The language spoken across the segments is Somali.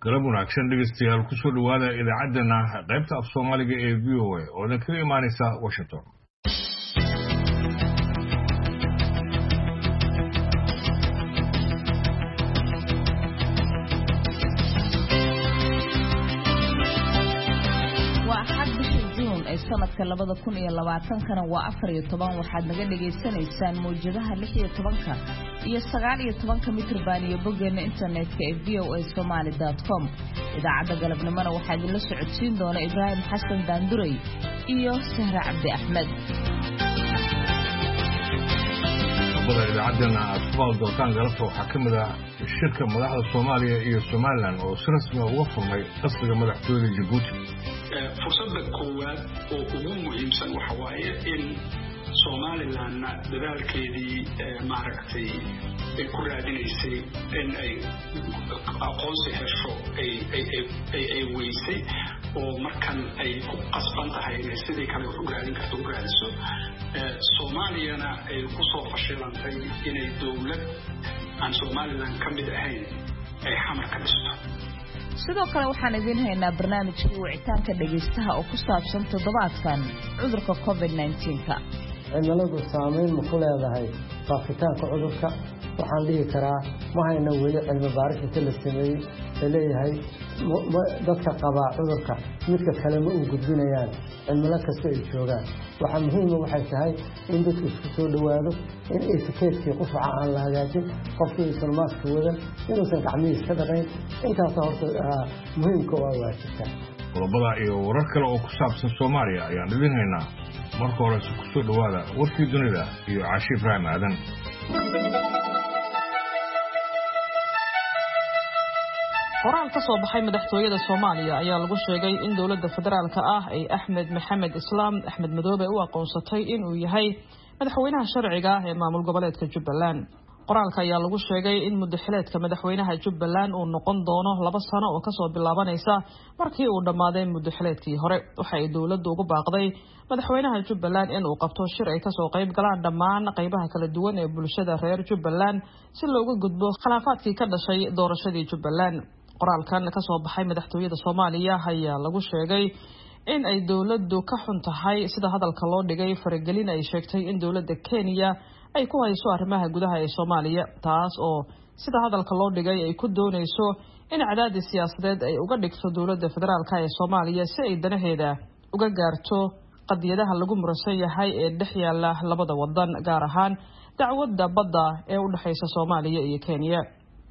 galab wanaagsan dhegeystayaal ku soo dhawaada idaacadana qaybta af Soomaaliga ee VOA oo la ka imaanaysa Washington. sanadka 2020 waa 14 waxaad naga dhageysanaysaan mowjadaha 16 iyo 19 mitrban iyo boggeena internetka ee voasomali.com. idaacadda galabnimona waxaa idinla socodsiin doona Ibraahim Xasan Daanduray iyo Sahra Cabdi Axmed. idaacadana asbaab doontaan galabta waxaa ka mid ah shirka madaxda Soomaaliya iyo Somaliland oo si rasmi ah uga furmay qasriga madaxtooyada Djibouti. fursadda koowaad oo ugu muhiimsan waxa waaye in Somaliland dadaalkeedii maaragtay ay ku raadinaysay in ay aqoonsi hesho ay weysay oo markan ay ku qasban tahay inay sidii kale u raadin karto u raadiso Soomaaliyana ay ku soo fashilantay inay dawlad aan Somaliland ka mid ahayn ay xamar ka dhisto. sidoo kale waxaan idin haynaa barnaamijkii wicitaanka dhageystaha oo ku saabsan toddobaadkan cudurka COVID-19-ka. cimiladu saameyn ma ku leedahay faafitaanka cudurka? waxaan dhihi karaa ma hayna weli cilmi baaris inta la sameeyey ee leeyahay dadka qaba cudurka midka kale ma u gudbinayaan cimilo kasta ay joogaan. waxaa muhiima waxay tahay in dadku isku soo dhawaado, in etikeetkii qufaca aan la hagaajin, qofkii uusan maaska wadan, inuusan gacmihiis ka dhaqayn. intaas horta muhiimka waa waajibka. qodobada iyo warar kale oo ku saabsan Soomaaliya ayaan idin haynaa. marka hore ku soo dhawaada warkii dunida iyo Caashi Ibraahim Aadan. qoraal ka soo baxay madaxtooyada Soomaaliya ayaa lagu sheegay in dawladda federaalka ah ay Axmed Maxamed Islaam Axmed Madoobe u aqoonsatay in uu yahay madaxweynaha sharciga ah ee maamul goboleedka Jubbaland. qoraalka ayaa lagu sheegay in muddaxileedka madaxweynaha Jubbaland uu noqon doono 2 sano oo ka soo bilaabanaysa markii uu dhamaaday muddaxileedkii hore. waxa ay dawladdu ugu baaqday madaxweynaha Jubbaland in uu qabto shir ay ka soo qayb galaan dhammaan qaybaha kala duwan ee bulshada reer Jubbaland si looga gudbo khilaafaadkii ka dhashay doorashadii Jubbaland. qoraalkan ka soo baxay madaxtooyada Soomaaliya ayaa lagu sheegay in ay dawladdu ka xun tahay sida hadalka loo dhigay faragelin ay sheegtay in dawladda Kenya ay ku hayso arrimaha gudaha ee Soomaaliya, taas oo sida hadalka loo dhigay ay ku doonayso in cadaadis siyaasadeed ay uga dhigto dawladda federaalka ee Soomaaliya si ay danaheeda uga gaarto qadiyadaha lagu muransan yahay ee dhex yaala labada wadan, gaar ahaan dacwadda badda ee u dhaxaysa Soomaaliya iyo Kenya.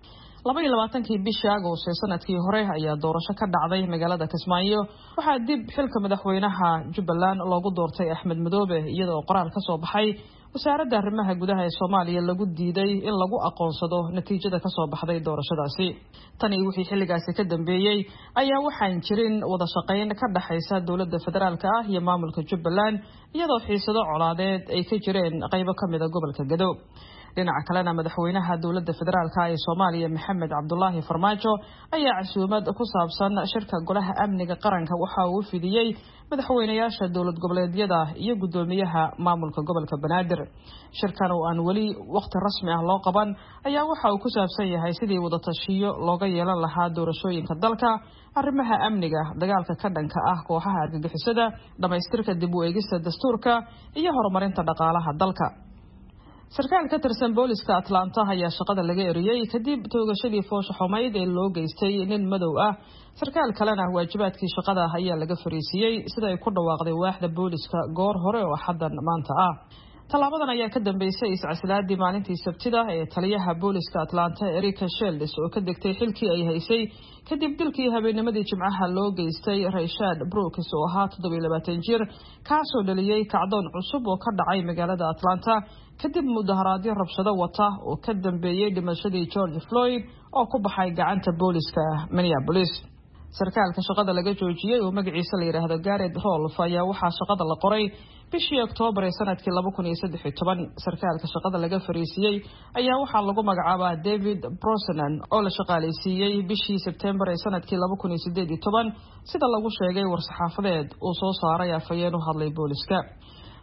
22kii bishii Agost ee sanadkii hore ayaa doorasho ka dhacday magaalada Kismaayo. waxaa dib xilka madaxweynaha Jubbaland loogu doortay Axmed Madoobe iyadoo qoraal ka soo baxay wasaaradda arrimaha gudaha ee Soomaaliya lagu diiday in lagu aqoonsado natiijada ka soo baxday doorashadaasi. tani wixii xilligaasi ka dambeeyay ayaa waxaan jirin wada shaqayn ka dhaxaysa dawladda federaalka ah iyo maamulka Jubbaland iyadoo xiisado colaadeed ay ka jireen qaybo ka mid ah gobolka Gadow. dhinaca kalena madaxweynaha dawladda federaalka ee Soomaaliya Maxamed Cabdullaahi Farmaajo ayaa casuumad ku saabsan shirka golaha amniga qaranka waxa uu fidiyay madaxweynayaasha dawlad goboleedyada iyo gudoomiyaha maamulka gobolka Banaadir. shirkan oo aan wali waqti rasmi ah loo qaban ayaa waxa uu ku saabsan yahay sidii wada tashiyo looga yeelan lahaa doorashooyinka dalka, arrimaha amniga, dagaalka ka dhanka ah kooxaha argagixisada, dhamaystirka dib u eegista dastuurka iyo horumarinta dhaqaalaha dalka. sarkaal ka tirsan booliska Atlanta ayaa shaqada laga eriyay kadib toogashadii foosha xumayd ee loo geystay nin madow ah. sarkaal kalena waajibaadkii shaqada ayaa laga fariisiyay sida ay ku dhawaaqday waaxda booliska goor hore oo xadan maanta ah. talaabadan ayaa ka dambeysay iscasilaadii maalintii Sabtida ee taliyaha booliska Atlanta Erica Shields oo ka degtay xilkii ay haysay kadib dilkii habeennimadii Jimcaha loo geystay Rashad Brooks oo ahaa 27 jir kaasoo dhaliyay kacdoon cusub oo ka dhacay magaalada Atlanta kadib mudaharaadyo rabshado wata oo ka dambeeyay dhimashadii George Floyd oo ku baxay gacanta booliska Minneapolis. sarkaalka shaqada laga joojiyay oo magaciisa la yiraahdo Garrett Rolfe ayaa waxaa shaqada la qoray bishii Oktoobar ee sanadkii 2013. sarkaalka shaqada laga fariisiyay ayaa waxaa lagu magacaabaa David Brosnan oo la shaqaaleysiiyay bishii September ee sanadkii 2018 sida lagu sheegay war saxaafadeed oo soo saaray afayeen u hadlay booliska.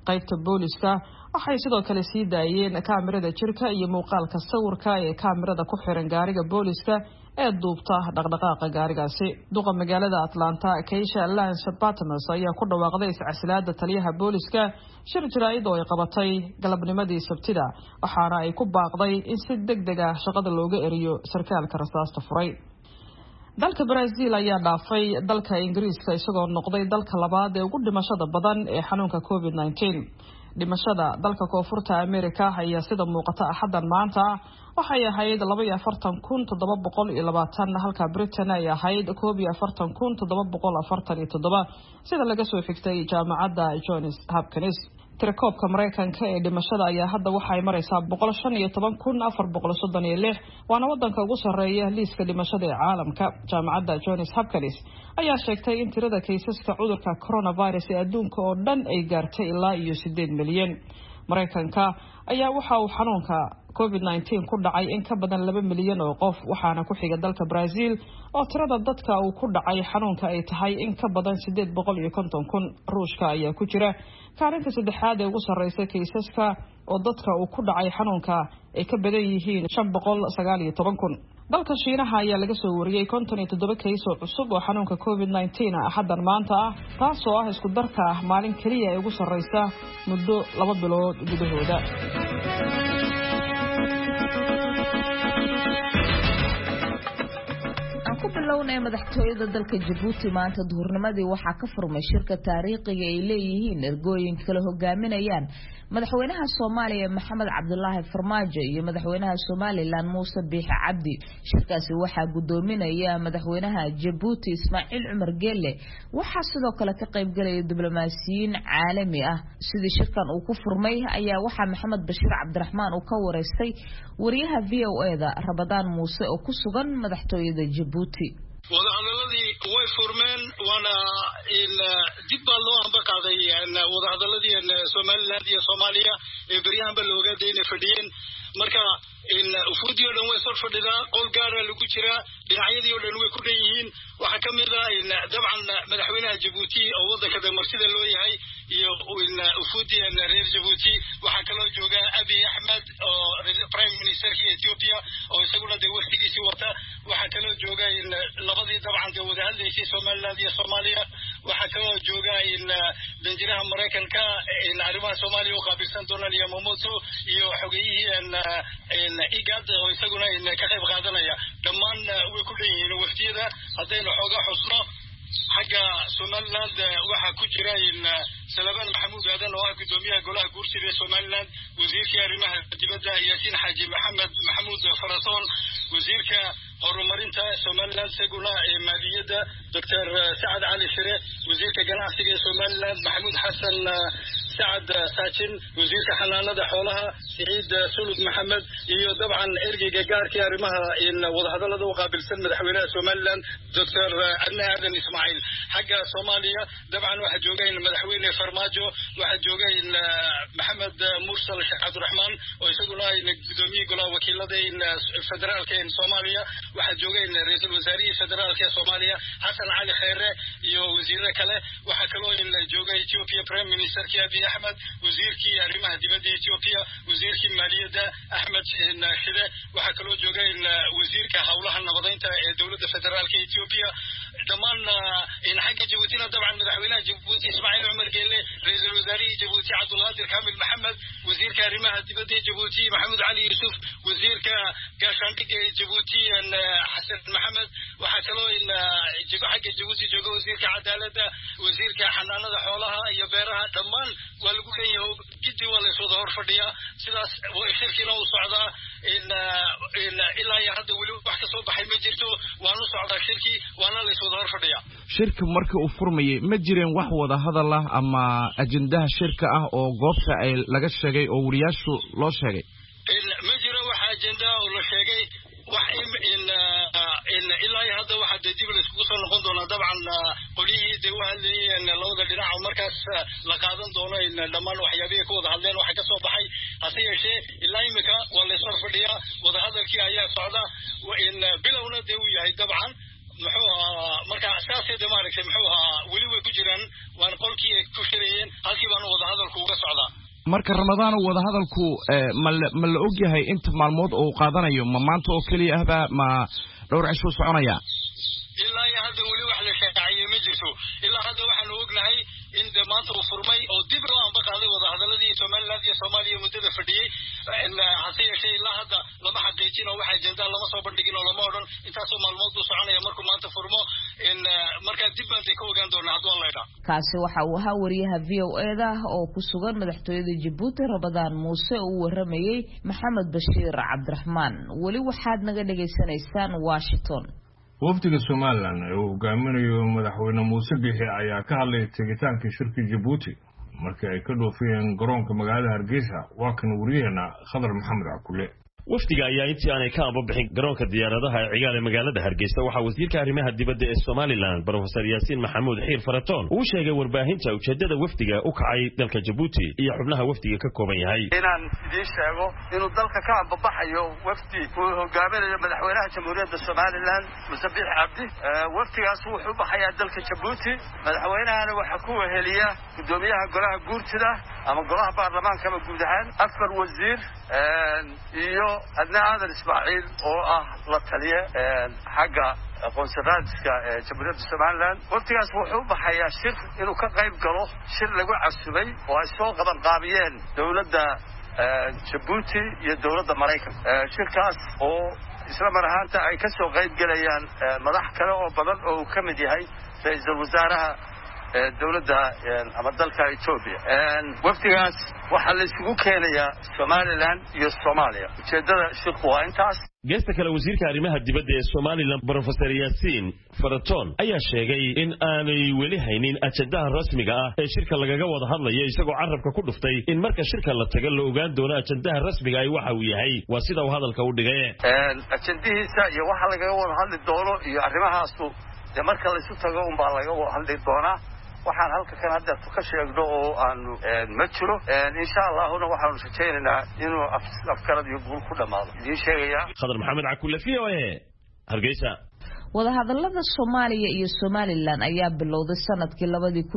qaybta booliska waxay sidoo kale sii daayeen kaamirada jirka iyo muuqaalka sawirka ee kaamirada ku xiran gaariga booliska ee duubta dhaqdhaqaaqa gaarigaasi. duqa magaalada Atlanta Keisha Lance Patmos ayaa ku dhawaaqday iscasilaada taliyaha booliska shir jaraa'id oo ay qabatay galabnimadii Sabtida, waxaana ay ku baaqday in si degdeg ah shaqada looga eriyo sarkaalka rasaasta furay. dalka Brazil ayaa dhaafay dalka Ingiriiska isagoo noqday dalka labaad ee ugu dhimashada badan ee xanuunka COVID-19. dhimashada dalka koonfurta Amerika ayaa sida muuqata axadan maanta waxay ahayd 42,720 halka Britain ay ahayd 42,747 sida laga soo xigtay jaamacadda Johns Hopkins. tirakoobka Mareykanka ee dhimashada ayaa hadda waxay maraysaa 115,436 waana wadanka ugu sareeya liiska dhimashada ee caalamka. jaamacadda Johns Hopkins ayaa sheegtay in tirada kaysaska cudurka coronavirus ee adduunka oo dhan ay gaartay ilaa 8 milyan. Mareykanka ayaa waxa uu xanuunka COVID-19 ku dhacay in ka badan 2 milyan oo qof, waxaana ku xiga dalka Brazil oo tirada dadka uu ku dhacay xanuunka ay tahay in ka badan 850,000. Ruushka ayaa ku jira kaalinta saddexaad ee ugu sareysa kaysaska oo dadka uu ku dhacay xanuunka ay ka badan yihiin 519,000. dalka Shiinaha ayaa laga soo wariyay 57 kays oo cusub oo xanuunka COVID-19 axadan maanta ah, taasoo ah isku darka maalin kaliya ee ugu sareysa muddo 2 bilood gudahooda. ku bilowna madaxtooyada dalka Djibouti maanta duhurnimadii waxaa ka furmay shirka taariikhiga ay leeyihiin ergooyin kala hogaaminayaan madaxweynaha Soomaaliya Maxamed Cabdullaahi Farmaajo iyo madaxweynaha Somaliland Muuse Biixi Cabdi. shirkaasi waxaa gudoominaya madaxweynaha Djibouti Ismaaciil Cumar Geelle. waxaa sidoo kale ka qayb galaya diblomaasiyiin caalami ah. sidii shirkan uu ku furmay ayaa waxaa Maxamed Bashiir Cabdiraxmaan uu ka wareystay wariyaha VOA-da Rabadaan Muuse oo ku sugan madaxtooyada Djibouti. wadahadaladii way furmeen waana dib baa loo ambaqaaday wadahadaladii Somaliland iyo Soomaaliya ee beryahanba looga deynay fadhiyeen. marka ufuudii oo dhan way soo fadhidaa, qol gaara lagu jiraa, dhinacyadii oo dhan way ku dhan yihiin. waxaa ka mid ah dabcan madaxweynaha Djibouti oo wadanka martida loo yahay iyo ufuudii reer Djibouti. waxaa kaloo jooga Abiy Ahmed oo Prime Minister Ethiopia oo isaguna waqtigiisii wata. waxaa kaloo jooga labadii dabcan wada hadlaysay Somaliland iyo Soomaaliya. waxaa kaloo jooga danjiraha Mareykanka arrimaha Soomaaliya oo qaabilsan Donald Yamamoto iyo xogayihii IGAD oo isaguna ka qayb qaadanaya. dhammaan way ku dhan yihiin waqtiyada. haddaynu xoogaa xusno xagga Somaliland waxaa ku jira Salabaan Maxamuud Aadan oo ah gudoomiyaha golaha guursiga Somaliland, wasiirka arrimaha dibadda Yaasiin Xaaji Maxamuud Faratoon, wasiirka horumarinta Somaliland isaguna maaliyadda Dr. Saad Ali Shire, wasiirka ganacsiga Somaliland Maxamuud Xasan Saad Saacin, wasiirka xanaanada xoolaha Saciid Sulud Maxamed, iyo dabcan ergeyga gaarka arrimaha wadahadalada u qaabilsan madaxweynaha Somaliland Dr. Adna Aadan Ismaaciil. xagga Soomaaliya dabcan waxaa jooga madaxweyne Farmaajo, waxaa jooga Maxamed Mursal Sheekh Cabdiraxmaan oo isaguna gudoomiyaha golaha wakiilada federaalka ee Soomaaliya. waxaa jooga ra'iisul wasaarihi federaalka ee Soomaaliya Xasan Cali Khayre iyo wasiirada kale. waxaa kaloo jooga Ethiopia Prime Minister Abiy Ahmed, wasiirkii arrimaha dibadda Ethiopia, wasiirkii maaliyadda Ahmed Shide. waxaa kaloo jooga wasiirka hawlaha nabadeynta ee dowladda federaalka Ethiopia. dhammaan xagga Djibouti dabcan madaxweynaha Djibouti Ismaaciil Cumar Geelle, ra'iisul wasaarihi Djibouti Cabdulqaadir Kaamil Maxamed, wasiirka arrimaha dibadda Djibouti Maxamed Ali Yusuf, wasiirka gaashaandhigga Djibouti Xasan Maxamed. waxaa kaloo xagga Djibouti jooga wasiirka cadaaladda, wasiirka xanaanada xoolaha iyo beeraha. dhammaan waa lagu leeyahay gidi waa la soo hor fadhiyaa. sidaas shirkiina uu socdaa ilaa iyo hadda weli wax ka soo baxay ma jirto. waanu socdaa shirkii waana la soo hor fadhiyaa. shirka marka uu furmayay ma jireen wax wada hadal ah ama ajendaha shirka ah oo goobta ay laga sheegay oo wariyaashu loo sheegay? ma jiro wax ajenda oo la sheegay. wax ilaa hadda waxa dib la isku soo noqon doona dabcan qoliyii waa hadlayeen labada dhinac oo markaas la qaadan doono dhammaan waxyaabaha ku wada hadleen waxa ka soo baxay. hase yeeshee ilaa imika waa la soo fadhiyaa, wada hadalkii ayaa socda. bilowna uu yahay dabcan muxuu marka asaasida maaragtay muxuu weli way ku jiraan waan qolkii ku shirayeen halkii baan wada hadalku uga socdaa. marka Ramadaan wada hadalku ma la og yahay inta maalmood oo qaadanayo ma maanta oo kaliya ahba ma dhowr cisho soconaya ilaa hadda wali wax la shaqeeyay ma jirto ilaa hadda waxaan ognahay in maanta uu furmay oo dib loo anbaqaaday wada hadaladii Soomaaliland iyo Soomaaliya muddada fadhiyay hase yeeshee ilaa hadda lama xaqiijin oo waxa ajenda lama soo bandhigin oo lama odhan intaas oo maalmood uu soconaya markuu maanta furmo in marka dib baan ka ogaan doonaa haddii Allah idhaa kaasi waxa uu ahaa wariyaha VOA-da oo ku sugan madaxtooyada Djibouti Ramadaan Muuse oo waramayay Maxamed Bashiir Cabdiraxmaan wali waxaad naga dhageysanaysaan Washington wafdiga Soomaaliland ee uu hogaaminayo madaxweyne Muuse Biixi ayaa ka hadlay tegitaanka shirka Djibouti markii ay ka dhoofiyeen garoonka magaalada Hargeysa waa kan wariyeena Khadar Maxamed Akule wafdiga ayaa intii aanay ka anbabixin garoonka diyaaradaha ee cigaal ee magaalada Hargeysa waxa wasiirka arrimaha dibadda ee Soomaaliland Professor Yaasiin Maxamuud Xiir Faratoon uu sheegay warbaahinta ujeedada wafdiga u kacay dalka Djibouti iyo xubnaha wafdiga ka kooban yahay inaan idin sheego inuu dalka ka anbabaxayo wafdi uu hogaaminayo madaxweynaha jamhuuriyadda Soomaaliland Muuse Biixi Cabdi wafdigaas wuxuu u baxayaa dalka Djibouti madaxweynahana waxa ku weheliya gudoomiyaha golaha guurtida ama golaha baarlamaanka guud ahaan afar wasiir iyo adna aadan Ismaaciil oo la taliye xagga aqoonsiga jamhuuriyadda Soomaaliland waqtigaas wuxuu u baxayaa shir inuu ka qayb galo shir lagu casubay oo ay soo qaban qaabiyeen dawladda Djibouti iyo dawladda Mareykanka shirkaas oo isla mar ahaanta ay ka soo qayb galayaan madax kale oo badan oo ka mid yahay ra'iisul wasaaraha dawladda ama dalka Ethiopia waqtigaas waxa la isugu keenayaa Soomaaliland iyo Soomaaliya ujeedada shirku waa intaas geesta kale wasiirka arrimaha dibadda ee Soomaaliland Professor Yaasiin Faratoon ayaa sheegay in aanay weli haynin ajendaha rasmiga ah ee shirka lagaga wada hadlayo isagoo carabka ku dhuftay in marka shirka la tago la ogaan doono ajendaha rasmiga ay waxa uu yahay waa sida uu hadalka u dhigay ajendihiisa iyo waxa lagaga wada hadli doono iyo arrimahaas marka la isu tago baa laga wada hadli doonaa waxaan halka kan hadda ka sheegno oo aan ma jiro insha Allahna waxaan rajaynaynaa inuu afkarad iyo guul ku dhamaado idin sheegaya Khadar Maxamed Akule VOA Hargeysa wada hadallada Soomaaliya iyo Somaliland ayaa bilowday sanadkii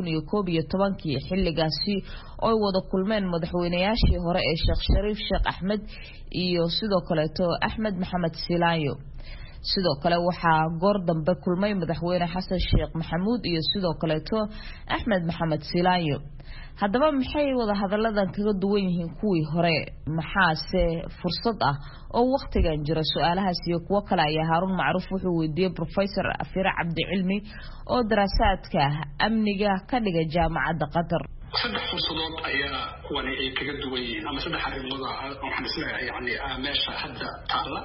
2011 xilligaasi oo wada kulmeen madaxweynayaashii hore ee Sheekh Shariif Sheekh Axmed iyo sidoo kale Axmed Maxamed Silaayo sidoo kale waxaa goor dambe kulmay madaxweyne Xasan Sheekh Maxamuud iyo sidoo kale Axmed Maxamed Silaayo haddaba maxay wada hadalladan kaga duwan yihiin kuwii hore maxaase fursad ah oo waqtigan jira su'aalahaas iyo kuwa kale ayaa Haarun Macruuf wuxuu weydiiyay Professor Afira Cabdi Cilmi oo daraasaadka amniga ka dhiga jaamacadda Qatar saddex fursadood ayaa kuwani ay kaga duwan yihiin ama saddex arrimood waxaan isleeyahay yani meesha hadda taala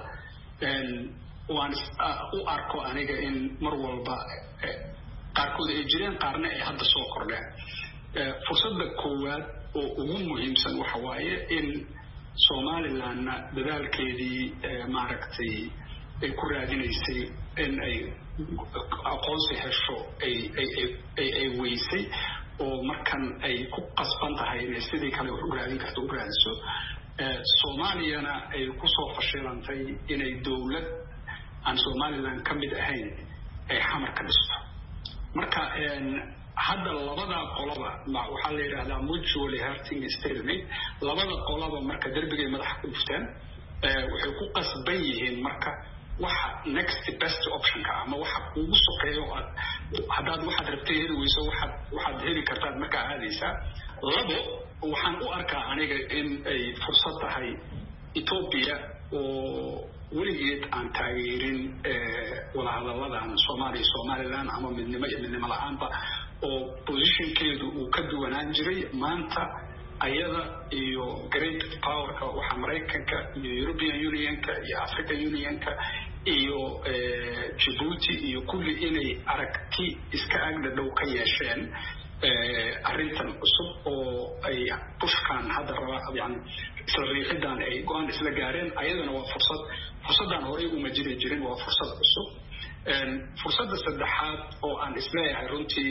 waan u arko aniga in mar walba qaarkood ay jireen qaarna ay hadda soo kordheen fursadda koowaad oo ugu muhiimsan waxa waaye in Somaliland dadaalkeedii maaragtay ay ku raadinaysay in ay aqoonsi hesho ay weysay oo markan ay ku qasban tahay inay sidii kale wax u raadin karto u raadiso Soomaaliyana ay ku soo fashilantay inay dawlad aan Somaliland ka mid ahayn ay xamar ka dhisto marka hadda labada qolaba waxa la yiraahdaa mutually hurting stalemate labada qolaba marka darbigay madaxa ku dhufteen waxay ku qasban yihiin marka waxa next best option ka ama waxa ugu sokeeyo haddaad waxaad rabtay heli weyso waxaad heli kartaa marka aadaysa labo waxaan u arkaa aniga in ay fursad tahay Ethiopia oo weligeed aan taageerin wada hadalladan Somaliland ama midnimo la'aanba oo positionkeedu uu ka duwanaan jiray maanta ayada iyo great powerka waxa Mareykanka iyo European Unionka iyo African Unionka iyo Djibouti iyo kulli inay aragti iska agda dhow ka yeesheen arrintan cusub oo ay pushkan hadda raba yani isla riixidan ay go'aan isla gaareen ayadana waa fursadan hore uma jirin waa fursad cusub fursadda saddexaad oo aan isleeyahay runtii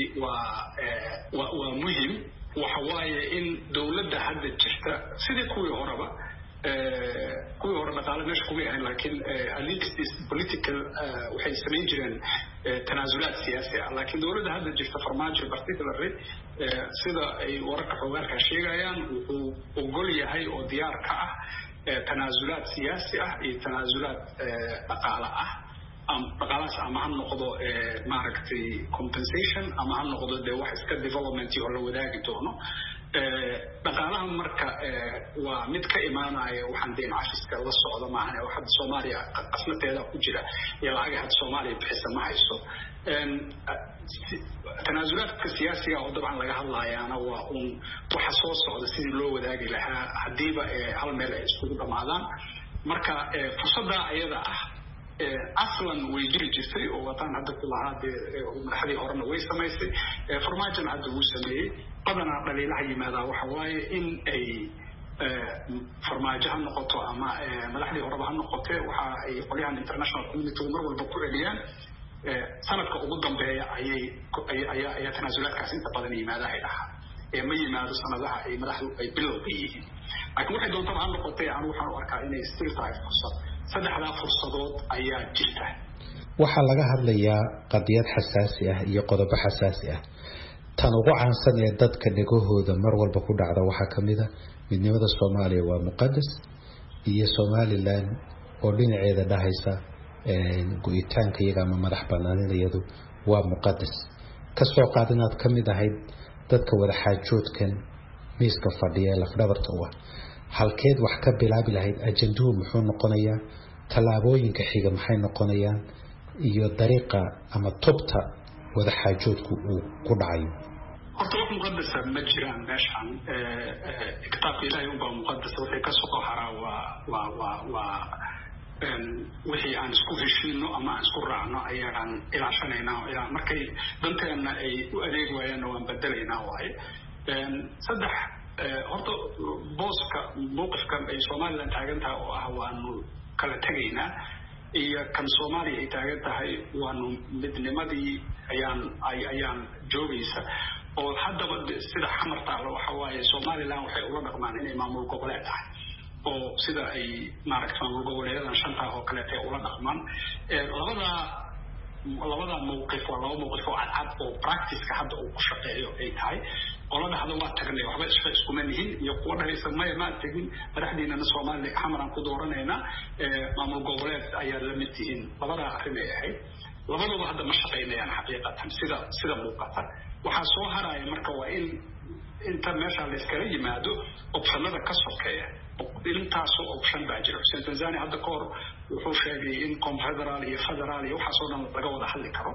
waa muhiim waxa waaye in dawladda hadda jirta sidii kuwii horeba kuwii hore dhaqaale meesha kuma yahayn laakiin at least political waxay samayn jireen tanaasulaad siyaasi ah laakiin dowladda hadda jirta farmaajo particularly sida ay wararka xoogaarka sheegayaan wuxuu ogol yahay oo diyaar ka ah tanaasulaad siyaasi ah iyo tanaasulaad dhaqaale ah dhaqaalahaas ama ha noqdo maaragtay compensation ama ha noqdo dee wax iska development oo la wadaagi doono dhaqaalaha marka waa mid ka imaanaya waxaan deen cafiska la socda maahan oo hadda Soomaaliya qasnateeda ku jira iyo lacag hadda Soomaaliya bixisa ma hayso tanaasulaadka siyaasiga oo dabcan laga hadlayaana waa waxa soo socda sidii loo wadaagi lahaa hadiiba hal meel ay isku dhamaadaan marka fursadda ayada ah aslan way jiri jirtay oo wataan hadda ku lahaa madaxdii horena way samaysay farmaajona hadda wuu sameeyey badanaa dhaliilaha yimaadaa waxa waaye in ay farmaajo ha noqoto ama madaxdii horeba ha noqotee waxa ay qolyahan international community mar walba ku celiyaan sanadka ugu dambeeya ayaa tanaasulaadkaas inta badan yimaada ay dhahaa ma yimaado sanadaha ay madaxdu ay bilowga yihiin laakiin waxay doontaba ha noqotee anu waxaan u arkaa inay still tahay fursad saddexdaa fursadood ayaa jirta waxaa laga hadlayaa qadiyad xasaasi ah iyo qodobo xasaasi ah tan ugu caansan ee dadka dhegahooda mar walba ku dhacda waxaa kamid ah midnimada Soomaaliya waa muqadas iyo Somaliland oo dhinaceeda dhahaysa go'itaanka iyaga ama madax banaanidayadu waa muqadas ka soo qaadinaad kamid ahayd dadka wada xaajoodkan miiska fadhiya lafdhabarta u ah halkeed wax ka bilaabi lahayd ajanduhu muxuu noqonayaa talaabooyinka xiga maxay noqonayaan iyo dariiqa ama tubta wada xaajoodku uu ku dhacayo horta wax muqadasa ma jiraan meeshan kitaabka ilaahay unbaa muqadasa wixii ka soo haraa waa wixii aan isku heshiino ama aan isku raacno ayaan ilaashanaynaa markay danteena ay u adeeg waayeenna waan bedelaynaa waaye saddex horta booska mowqifka ay Somaliland taagan tahay oo ah waanu kala tagaynaa iyo kan Soomaaliya ay taagan tahay waanu midnimadii ayaan joogaysa oo haddaba sida xamarta waxa waaye Somaliland waxay ula dhaqmaan inay maamul goboleed tahay oo sida ay maaragtay maamul goboleedadan shanta oo kale ay ula dhaqmaan labada mowqif waa laba mowqif oo cad oo practice-ka hadda uu ku shaqeeyo ay tahay qolada hadda waa tagnay waxba iskuma nihin iyo kuwa dhahaysa ma tagin madaxdiinana Soomaaliya xamaran ku dooranayna maamul goboleed ayaa la mid yihiin labada arrin ay ahayd labadaba hadda ma shaqeynayaan xaqiiqatan sida muuqata waxaa soo haraya marka waa in inta meesha la iskala yimaado optionada ka sokeeya intaasoo option baa jira Xuseen Tanzania hadda ka hor wuxuu sheegay in confederal iyo federal iyo waxaasoo dhan laga wada hadli karo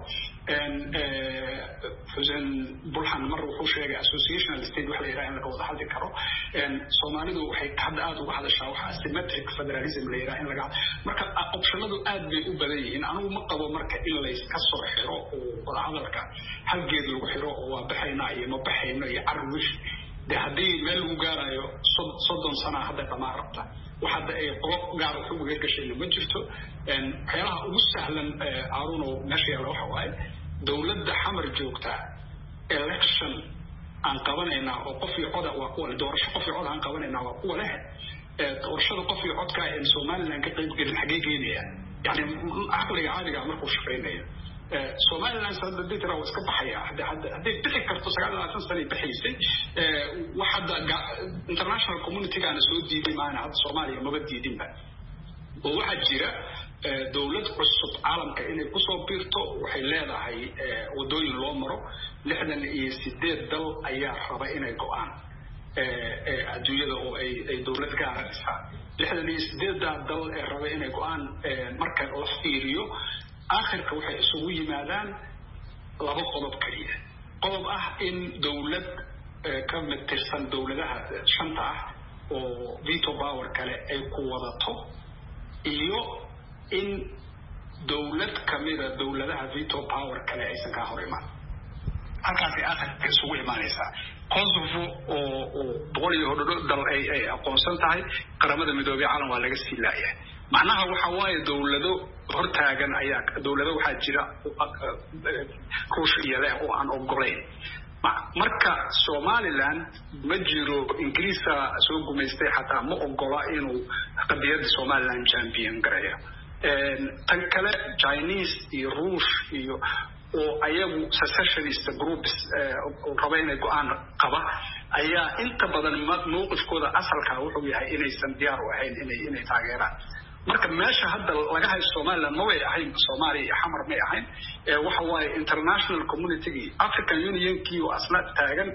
Xuseen Bulhan mar wuxuu sheegay associational state wax la yiraahdo in laga wada hadli karo Soomaalidu waxay hadda aad uga hadashaa waxa asymmetric federalism la yiraahdo in laga marka optionadu aad bay u badan yihiin anigu ma qabo marka in la iska soo xiro oo wada hadalka hal geed lagu xiro oo waa baxayna iyo ma baxayno iyo arwish haddii meel lagu gaarayo 30 sano hadda dhamaan rabta waxaad ay qolob gaar ah ugu gashay ma jirto waxyaalaha ugu sahlan aaruno meesha yaala waxa waaye dawladda xamar joogta election aan qabanayna oo qof iyo cod waa kuwa doorasho qof iyo cod aan qabanayna waa kuwa leh doorashada qof iyo codka ee Somaliland ka qayb galin xaqiiqeynaya yani aqliga caadiga markuu shaqeynayo Somaliland sadda ditra waa iska baxaya hadday bixi karto 9 sano bixisay waxa international community gaana soo diiday maana hadda Soomaaliya ma diidinba oo waxa jira dawlad cusub caalamka inay ku soo biirto waxay leedahay wadooyin loo maro 68 dal ayaa raba inay go'aan adduunyada oo ay dawlad gaar ah dhisaan 68 dal ee raba inay go'aan marka la fiiriyo آخرك waxay isugu yimaadaan laba qodob kaliya qodob ah in dawlad ka mid tirsan dawladaha shanta ah oo veto power kale ay ku wadato iyo in dawlad kamida dawladaha veto power kale aysan ka hor imaan halkaasi aakhirka isugu imaanaysaa Kosovo oo boqoliyo dal ay aqoonsan tahay qaramada midoobay caalam waa laga sii laayahay macnaha waxa waaye dawlado hortaagan ayaa dawlado waxa jira Ruushka iyo leh oo aan ogolayn marka Somaliland ma jiro Ingiriiska soo gumaystay xataa ma ogola inuu qadiyada Somaliland champion gareeyo tan kale Chinese iyo Ruush iyo oo ayagu secessionist groups oo raba inay go'aan qaba ayaa inta badan mowqifkooda asalka wuxuu yahay inaysan diyaar u ahayn inay taageeraan marka meesha hadda laga hayo Somaliland ma way ahayn Soomaaliya iyo xamar ma ahayn waxa waaye international community African Union kii oo asla taagan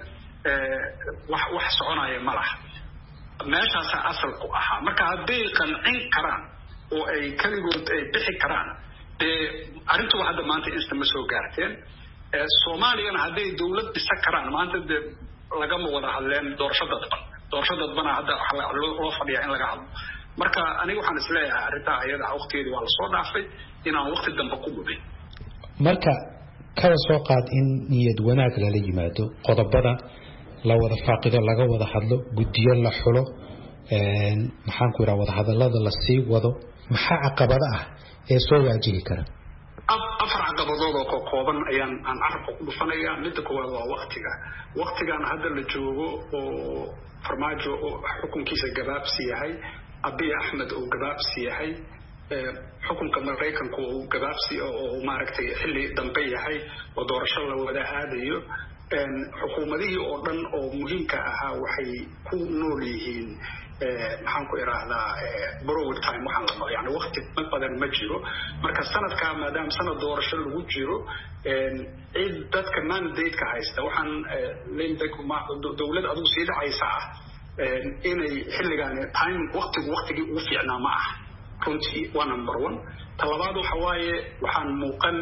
wax soconaya ma laha meeshaas asalku ahaa marka hadday qancin karaan oo ay kaligood ay bixi karaan arintu hadda maanta insta soo gaarteen Soomaaliyana hadday dawlad dhisa karaan maanta lagama wada hadleen doorashada dadban hadda loo fadhiyaa in laga hadlo marka aniga waxaan isleeyahay arinta ayada waqtigeedii waa la soo dhaafay inaan waqti dambe ku dhubin marka kala soo qaad in niyad wanaag la yimaado qodobada la wada faaqido laga wada hadlo gudiyo la xulo maxaan ku yiraahdaa wada hadallada la sii wado maxaa caqabada ah ee soo waajihi kara afar caqabadood oo kooban ayaan carabka ku dhufanayaa mid koowaad waa waqtigan hadda la joogo oo farmaajo oo xukunkiisa gabaabsi yahay Abiy Ahmed oo gabaabsi yahay xukunka Mareykanku oo gabaabsi oo maaragtay xilli dambe yahay oo doorasho la wada aadayo xukuumadihii oo dhan oo muhiimka ahaa waxay ku nool yihiin maxaan ku iraahdaa borrowed time waxaan la yani waqti badan ma jiro marka sanadka maadaama sanad doorasho lagu jiro cid dadka mandate ka haysta waxaan leeyahay dawladda adigu sii dhacaysa inay xilligan time waqtigii ugu fiicnaa ma aha runtii waa number 1 talabaad waxa waaye waxaan muuqan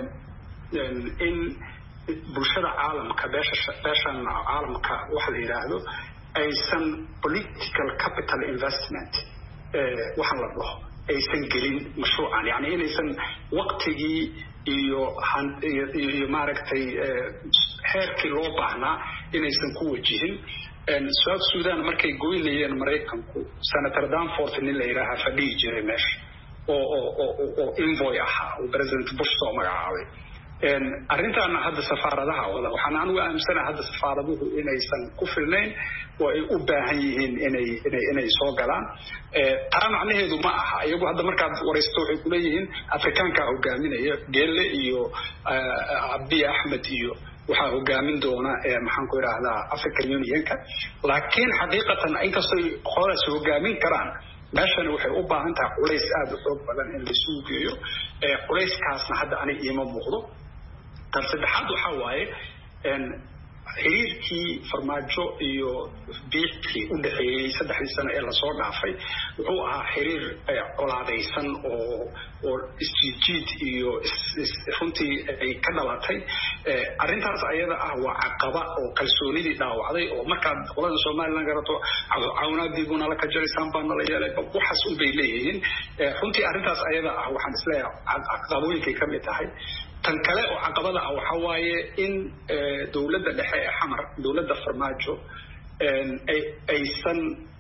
in bulshada caalamka beeshan caalamka waxa la yiraahdo aysan political capital investment waxaan la dhaho aysan gelin mashruucan yani inaysan waqtigii iyo maaragtay heerkii loo baahnaa inaysan ku wajihin South Sudan markay goynayeen Mareykanku Senator Danforth nin la yiraahdo fadhii jiray meesha oo envoy ahaa oo President Bush soo magacaabay arrintan hadda safaaradaha waxaan anigu aaminsanahay hadda safaaraduhu inaysan ku filnayn oo ay u baahan yihiin inay soo galaan taa macnaheedu ma aha iyagu hadda markaad wareysto waxay ku leeyihiin Afrikaanka hogaaminaya Geelle iyo Abiy Ahmed iyo waxa hogaamin doona maxaan ku iraahdaa African Unionka laakiin xaqiiqatan inkastoo qoraas hogaamin karaan meeshan waxay u baahan tahay culays aad u xoog badan in la isugu geeyo culayskaasna hadda aniga iima muuqdo tan saddexaad waxa waaye xiriirkii farmaajo iyo biixkii u dhaxeeyay 3 sano ee la soo dhaafay wuxuu ahaa xiriir colaadaysan oo isjiid iyo runtii ay ka dhalatay arrintaas ayada ah waa caqaba oo kalsoonidii dhaawacday oo markaad qolada Soomaaliland garato caawinaadiiguna la ka jarisan baan la yeelay waxaas u bay leeyihiin runtii arrintaas ayada ah waxaan isleeyahay caqabooyinkay ka mid tahay tan kale oo caqabada ah waxa waaye in dawladda dhexe ee xamar dawladda farmaajo aysan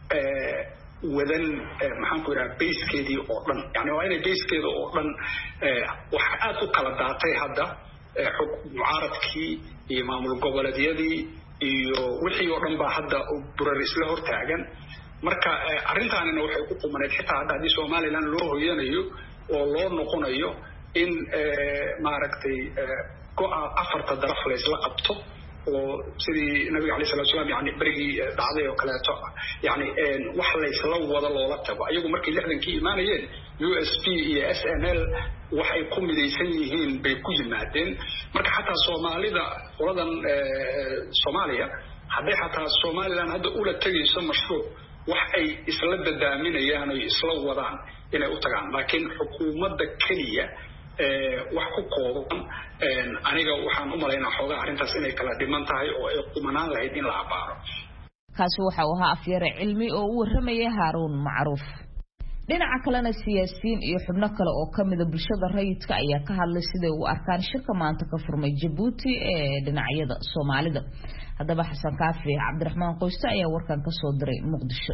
wadan maxaan ku iraahdaa basekeedii oo dhan yani waa inay basekeeda oo dhan wax aad u kala daatay hadda mucaaradkii iyo maamul goboleedyadii iyo wixii oo dhan baa hadda burar isla hortaagan marka arrintaanina waxay ku qumaneed xitaa hadda haddii Somaliland loo hoyanayo oo loo noqonayo in maaragtay afarta daraf la isla qabto oo sidii nabiga cali sallallahu alayhi wasallam yani barigii dhacday oo kale yani wax la isla wada loola tago ayagu markii 60kii imaanayeen USP iyo SNL waxay ku midaysan yihiin bay ku yimaadeen marka xataa Soomaalida qoladan Soomaaliya hadday xataa Somaliland hadda ula tagayso mashruuc wax ay isla dadaaminayaan oo isla wadaan inay u tagaan laakiin xukuumadda kaliya wax ku kooban aniga waxaan u maleynaa xoogaa arrintaas inay kala dhiman tahay oo ay qumanaan lahayd in la abaaro kaasi waxa uu ahaa afyare cilmi oo u warramaya Haaruun Macruuf dhinaca kalena siyaasiyiin iyo xubno kale oo kamid ah bulshada rayidka ayaa ka hadlay sida uu arkaan shirka maanta ka furmay Djibouti ee dhinacyada Soomaalida haddaba Xasan Kaafi Cabdiraxmaan Qoyste ayaa warkan ka soo diray Muqdisho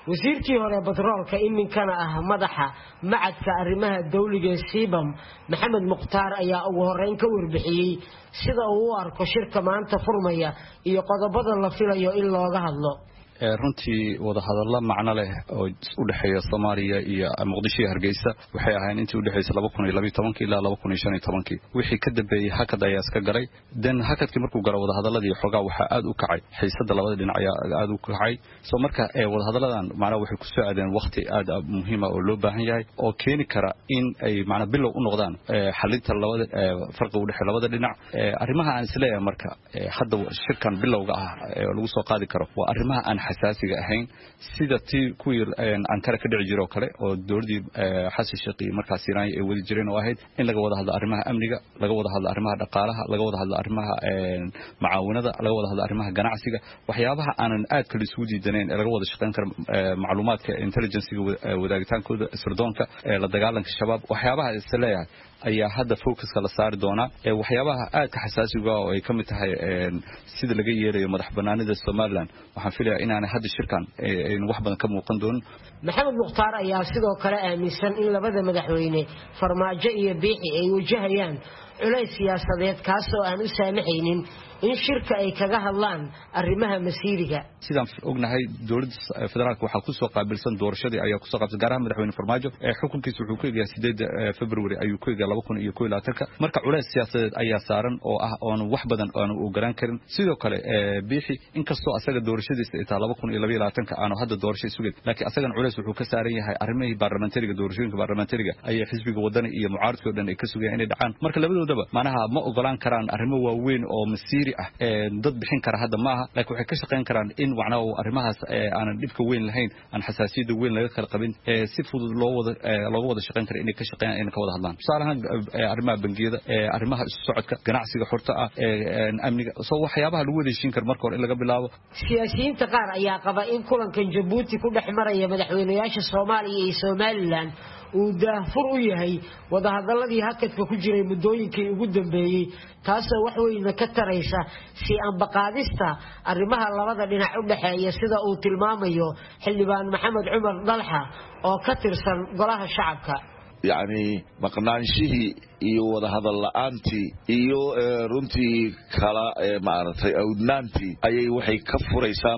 wasiirkii hore batroolka iminkana ah madaxa macadka arrimaha dawliga Sibam Maxamed Mukhtaar ayaa ugu horeyn ka warbixiyay sida uu u arko shirka maanta furmaya iyo qodobada la filayo in looga hadlo runtii wada hadallo macno leh oo u dhaxeeya Soomaaliya iyo Muqdisho iyo Hargeysa waxay ahayn intii u dhaxeysay 2012 ilaa 2015 wixii ka dambeeyay hakad ayaa iska galay hakadkii markuu galo wada hadaladii xogaa waxa aad u kacay xiisada labada dhinac ayaa aad u kacay soo marka wada hadaladan macna waxay ku soo aadeen waqti aad muhiim ah oo loo baahan yahay oo keeni kara in ay macna bilow u noqdaan xalinta labada farqi u dhaxeeya labada dhinac arrimaha aan isleeyahay marka hadda shirkan bilowga ah ee lagu soo qaadi karo waa arrimaha aan xasaasiga ahayn sida tii kuwii Ankara ka dhici jiray oo kale oo dowladii Xasan Sheekh markaas Iran ay wadi jireen oo ahayd in laga wada hadlo arrimaha amniga laga wada hadlo arrimaha dhaqaalaha laga wada hadlo arrimaha macaawinada laga wada hadlo arrimaha ganacsiga waxyaabaha aanan aad kala isugu diidaneen laga wada shaqeyn karo macluumaadka intelligence-ga wadaagitaankooda sirdoonka la dagaalanka shabaab waxyaabaha isleeyahay ayaa hadda focuska la saari doona waxyaabaha aad ka xasaasiga oo ay kamid tahay sida laga yeerayo madax banaanida Soomaaliland waxaan filayaa inaan hadda shirkan in wax badan ka muuqan doono Maxamed Mukhtaar ayaa sidoo kale aaminsan in labada madaxweyne Farmaajo iyo Biixi ay wajahayaan culays siyaasadeed kaas oo aan u saamaxaynin in shirka ay kaga hadlaan arrimaha masiiriga sidaan ognahay dowladda federaalka waxa ku soo qaabilsan doorashadii ayaa ku soo qaabsan gaar ahaan madaxweyne Farmaajo xukunkiisa wuxuu ku eegay 8 February ayuu ku eegay 2012 marka culays siyaasadeed ayaa saaran oo ah oo wax badan aan u garan karin sidoo kale Biixi inkastoo asaga doorashadiisa ay tahay 2022 aanu hadda doorasho sugay laakiin asagan culays wuxuu ka saaran yahay arrimaha baarlamentariga doorashooyinka baarlamentariga ayaa xisbiga wadani iyo mucaaradka oo dhan ay ka sugayaan inay dhacaan marka labadoodaba macnaha ma ogolaan karaan arrimo waaweyn oo masiiri dad bixin kara hadda maaha laakiin waxay ka shaqeyn karaan in wacnaa arrimahaas aan dhibka weyn lahayn aan xasaasiyada weyn laga kala qabin si fudud looga wada shaqeyn karo inay ka shaqeeyaan in ka wada hadlaan tusaalahan arrimaha bangiyada arrimaha isu socodka ganacsiga xorta ah amniga soo waxyaabaha lagu wadeeshin karo marka hore in laga bilaabo siyaasiyiinta qaar ayaa qaba in kulankan Djibouti ku dhex maraya madaxweynayaasha Soomaaliya iyo Somaliland uu daahfur u yahay wada hadaladii hakadka ku jiray muddooyinkii ugu dambeeyay taasoo wax weyn ka taraysa si aan baqaadista arrimaha labada dhinac u dhaxeeya sida uu tilmaamayo xildhibaan Maxamed Cumar Dalxa oo ka tirsan golaha shacabka يعني maqnaanshihii iyo wada hadal la'aantii iyo runtii kala maartay awdnaantii ayay waxay ka furaysaa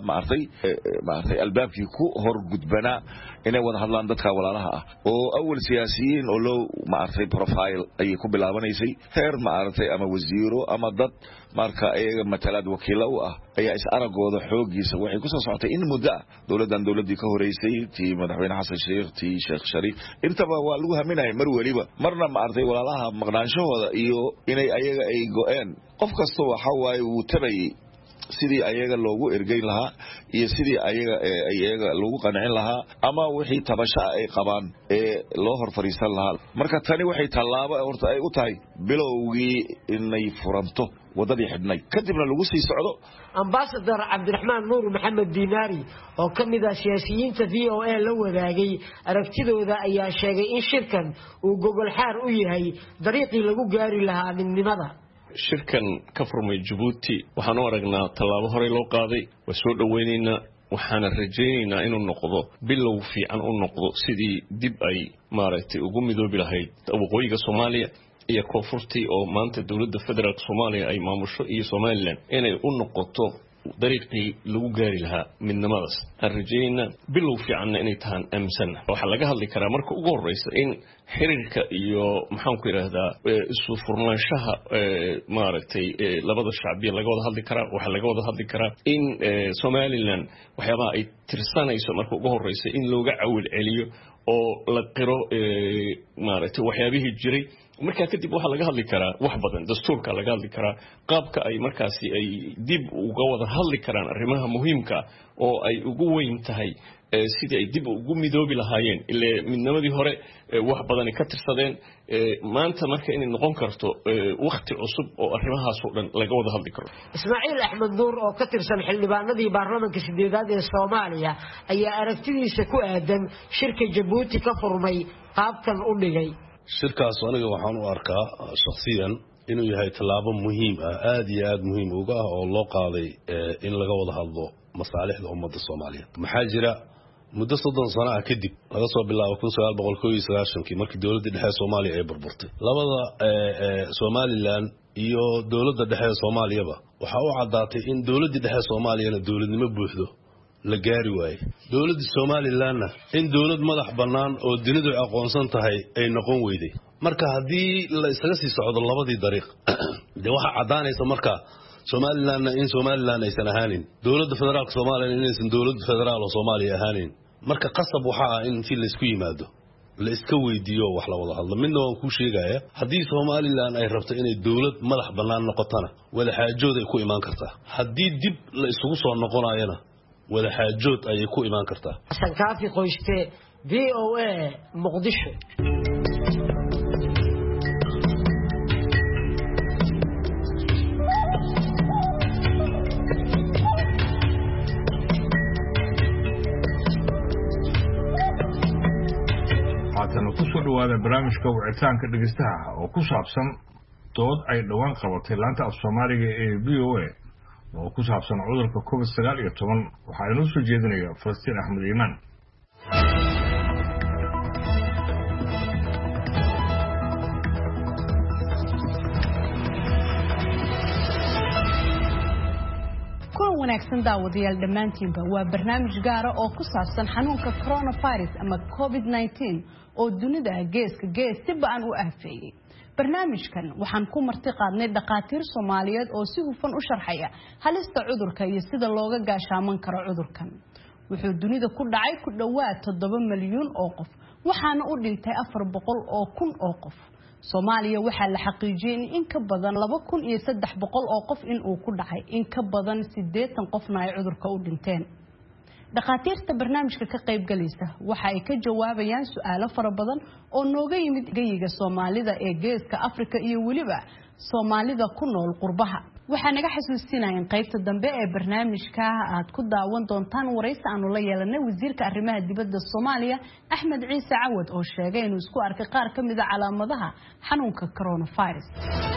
maartay albaabkii ku hor gudbana inay wada hadlaan dadka walaalaha ah oo awal siyaasiyiin oo loo maartay profile ay ku bilaabanaysay heer maartay ama wasiiro ama dad marka ayaga matalad wakiilo u ah ayaa is aragooda xoogiisa waxay ku soo socotay in muddo dowladii ka horeysay tii madaxweyne Xasan Sheekh tii Sheekh Shariif intaba waa lagu haminay mar waliba marna maartay walaalaha maqnaanshahooda iyo inay ayaga ay go'een qof kasto waxa waay uu tabayay sidii ayaga loogu ergeyn lahaa iyo sidii ayaga loogu qancin lahaa ama wixii tabasha ay qabaan ee loo hor fariisan lahaa marka tani waxay tallaabo horta ay u tahay bilowgii inay furanto wadadii xidhnay kadibna lagu sii socdo ambassador Cabdiraxmaan Nuur Maxamed Diinaari oo kamid ah siyaasiyiinta VOA la wadaagay aragtidooda ayaa sheegay in shirkan uu gogol xaar u yahay dariiqii lagu gaari lahaa midnimada shirkan ka furmay Djibouti waxaan u aragnaa tallaabo hore loo qaaday waa soo dhaweynaynaa waxaan rajaynaynaa inuu noqdo bilow fiican u noqdo sidii dib ay maaragtay ugu midoobi lahayd waqooyiga Soomaaliya iyo koonfurtii oo maanta dawladda federaalka Soomaaliya ay maamusho iyo Somaliland inay u noqoto dariiqii lagu gaari lahaa midnimadaas arjayna bilow fiican inay tahan amsan waxa laga hadli karaa marka ugu horeysa in xiriirka iyo maxaan ku yiraahdaa isu furnaanshaha maaragtay labada shacbiya laga wada hadli karaa waxa laga wada hadli karaa in Somaliland waxyaabaha ay tirsanayso marka ugu horeysa in looga cawil celiyo oo la qiro maaragtay waxyaabihii jiray marka kadib waxa laga hadli karaa wax badan dastuurka laga hadli karaa qaabka ay markaasi ay dib uga wada hadli karaan arrimaha muhiimka oo ay ugu weyn tahay sidii ay dib ugu midoobi lahaayeen ilaa midnimadii hore wax badan ka tirsadeen maanta marka inay noqon karto waqti cusub oo arrimahaas oo dhan laga wada hadli karo Ismaaciil Axmed Nuur oo ka tirsan xildhibaanadii baarlamaanka 8aad ee Soomaaliya ayaa aragtidiisa ku aadan shirka Djibouti ka furmay qaabkan u dhigay shirkaas aniga waxaan u arkaa shakhsiyan inuu yahay talaabo muhiim ah aad iyo aad muhiim uga ah oo loo qaaday in laga wada hadlo masaalixda ummadda Soomaaliyeed maxaa jira muddo 30 sano ah kadib laga soo bilaabo 1991 markii dawladda dhexe Soomaaliya ay burburtay labada Somaliland iyo dawladda dhexe Soomaaliyaba waxa uu cadaatay in dawladda dhexe Soomaaliyana dawladnimo buuxdo la gaari waayay dawladda Somalilandna in dawlad madax banaan oo dunidu aqoonsan tahay ay noqon weyday marka hadii la isaga sii socdo labadii dariiq waxa cadaanaysa marka Somaliland in Somaliland aysan ahaanin dawladda federaalka Soomaaliya inaysan dawladda federaal oo Soomaaliya ahaanin marka qasab waxa ah in si la isku yimaado la iska weydiiyo wax la wada hadlo midna waan ku sheegaya hadii Somaliland ay rabto inay dawlad madax banaan noqotana wada xaajood ay ku iman kartaa hadii dib la isugu soo noqonayana wada xaajood ay ku iman kartaa Sankaafi qoyste VOA Muqdisho kusoo dhawaada barnaamijka wicitaanka dhegeystaha oo ku saabsan dood ay dhawaan qabatay laanta af Soomaaliga ee VOA oo ku saabsan cudurka COVID-19 waxa inoo soo jeedinaya Falastiin Axmed Iimaan wanaagsan daawadayaal dhamaantiinba waa barnaamij gaar ah oo ku saabsan xanuunka coronavirus ama COVID-19 oo dunida geeska si ba'an u aafeeyay barnaamijkan waxaan ku marti qaadnay dhaqaatiir Soomaaliyeed oo si hufan u sharxaya halista cudurka iyo sida looga gaashaaman karo cudurkan wuxuu dunida ku dhacay ku dhawaad 7 milyan oo qof waxaana u dhintay 400 oo kun oo qof Soomaaliya waxa la xaqiijiyay in ka badan 2300 oo qof in uu ku dhacay in ka badan 80 qofna ay cudurka u dhinteen dhaqaatiirta barnaamijka ka qayb galaysa waxa ay ka jawaabayaan su'aalo fara badan oo nooga yimid gayiga Soomaalida ee geeska Afrika iyo waliba Soomaalida ku nool qurbaha waxa naga xasuusinayeen qaybta dambe ee barnaamijka aad ku daawan doontaan waraysi aanu la yeelanay wasiirka arrimaha dibadda Soomaaliya Axmed Ciise Cawad oo sheegay inuu isku arkay qaar kamid ah calaamadaha xanuunka coronavirus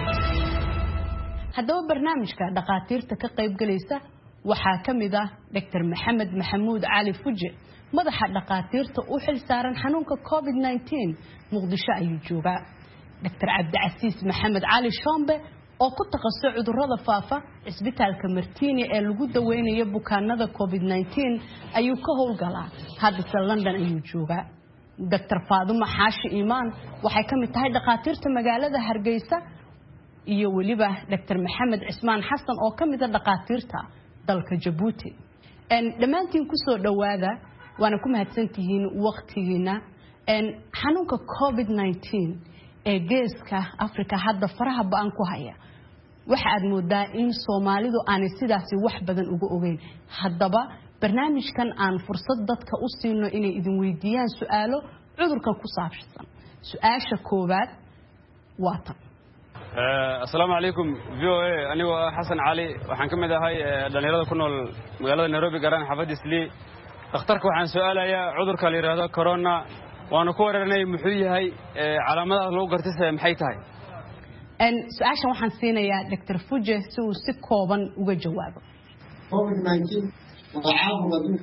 haddaba barnaamijka dhaqaatiirta ka qayb galaysa waxaa kamid ah Dr. Maxamed Maxamuud Cali Fuje madaxa dhaqaatiirta u xil saaran xanuunka COVID-19 Muqdisho ayuu joogaa Dr. Cabdicasiis Maxamed Cali Shombe oo ku takhasusay cudurrada faafa isbitaalka Martini ee lagu daweynayo bukaanada COVID-19 ayuu ka howlgalaa hadda London ayuu joogaa Dr. Faaduma Xaashi Iimaan waxay kamid tahay dhaqaatiirta magaalada Hargeysa iyo waliba Dr. Maxamed Cismaan Xasan oo kamid ah dhaqaatiirta dalka Djibouti dhamaantiin ku soo dhawaada waana ku mahadsantihiin waqtigiina xanuunka COVID-19 ee geeska Afrika hadda faraha baan ku haya waxa aad moodaa in Soomaalidu aanay sidaasi wax badan uga ogeyn haddaba barnaamijkan aan fursad dadka u siino inay idin weydiiyaan su'aalo cudurkan ku saabsan su'aasha koowaad waa tan السلام عليكم VOA أنا حسن علي وحن كم ده هاي دليل كنا مقالة نيروبي قران حفظ سلي اخترك وحن سؤال يا عذر كالي هذا كورونا وأنا كورني محيي هاي على مدى لو قرتها محيتها أن سؤال وحن سينا يا دكتور فوجي سو سكوبا وجوابه COVID-19 وعاب وضوء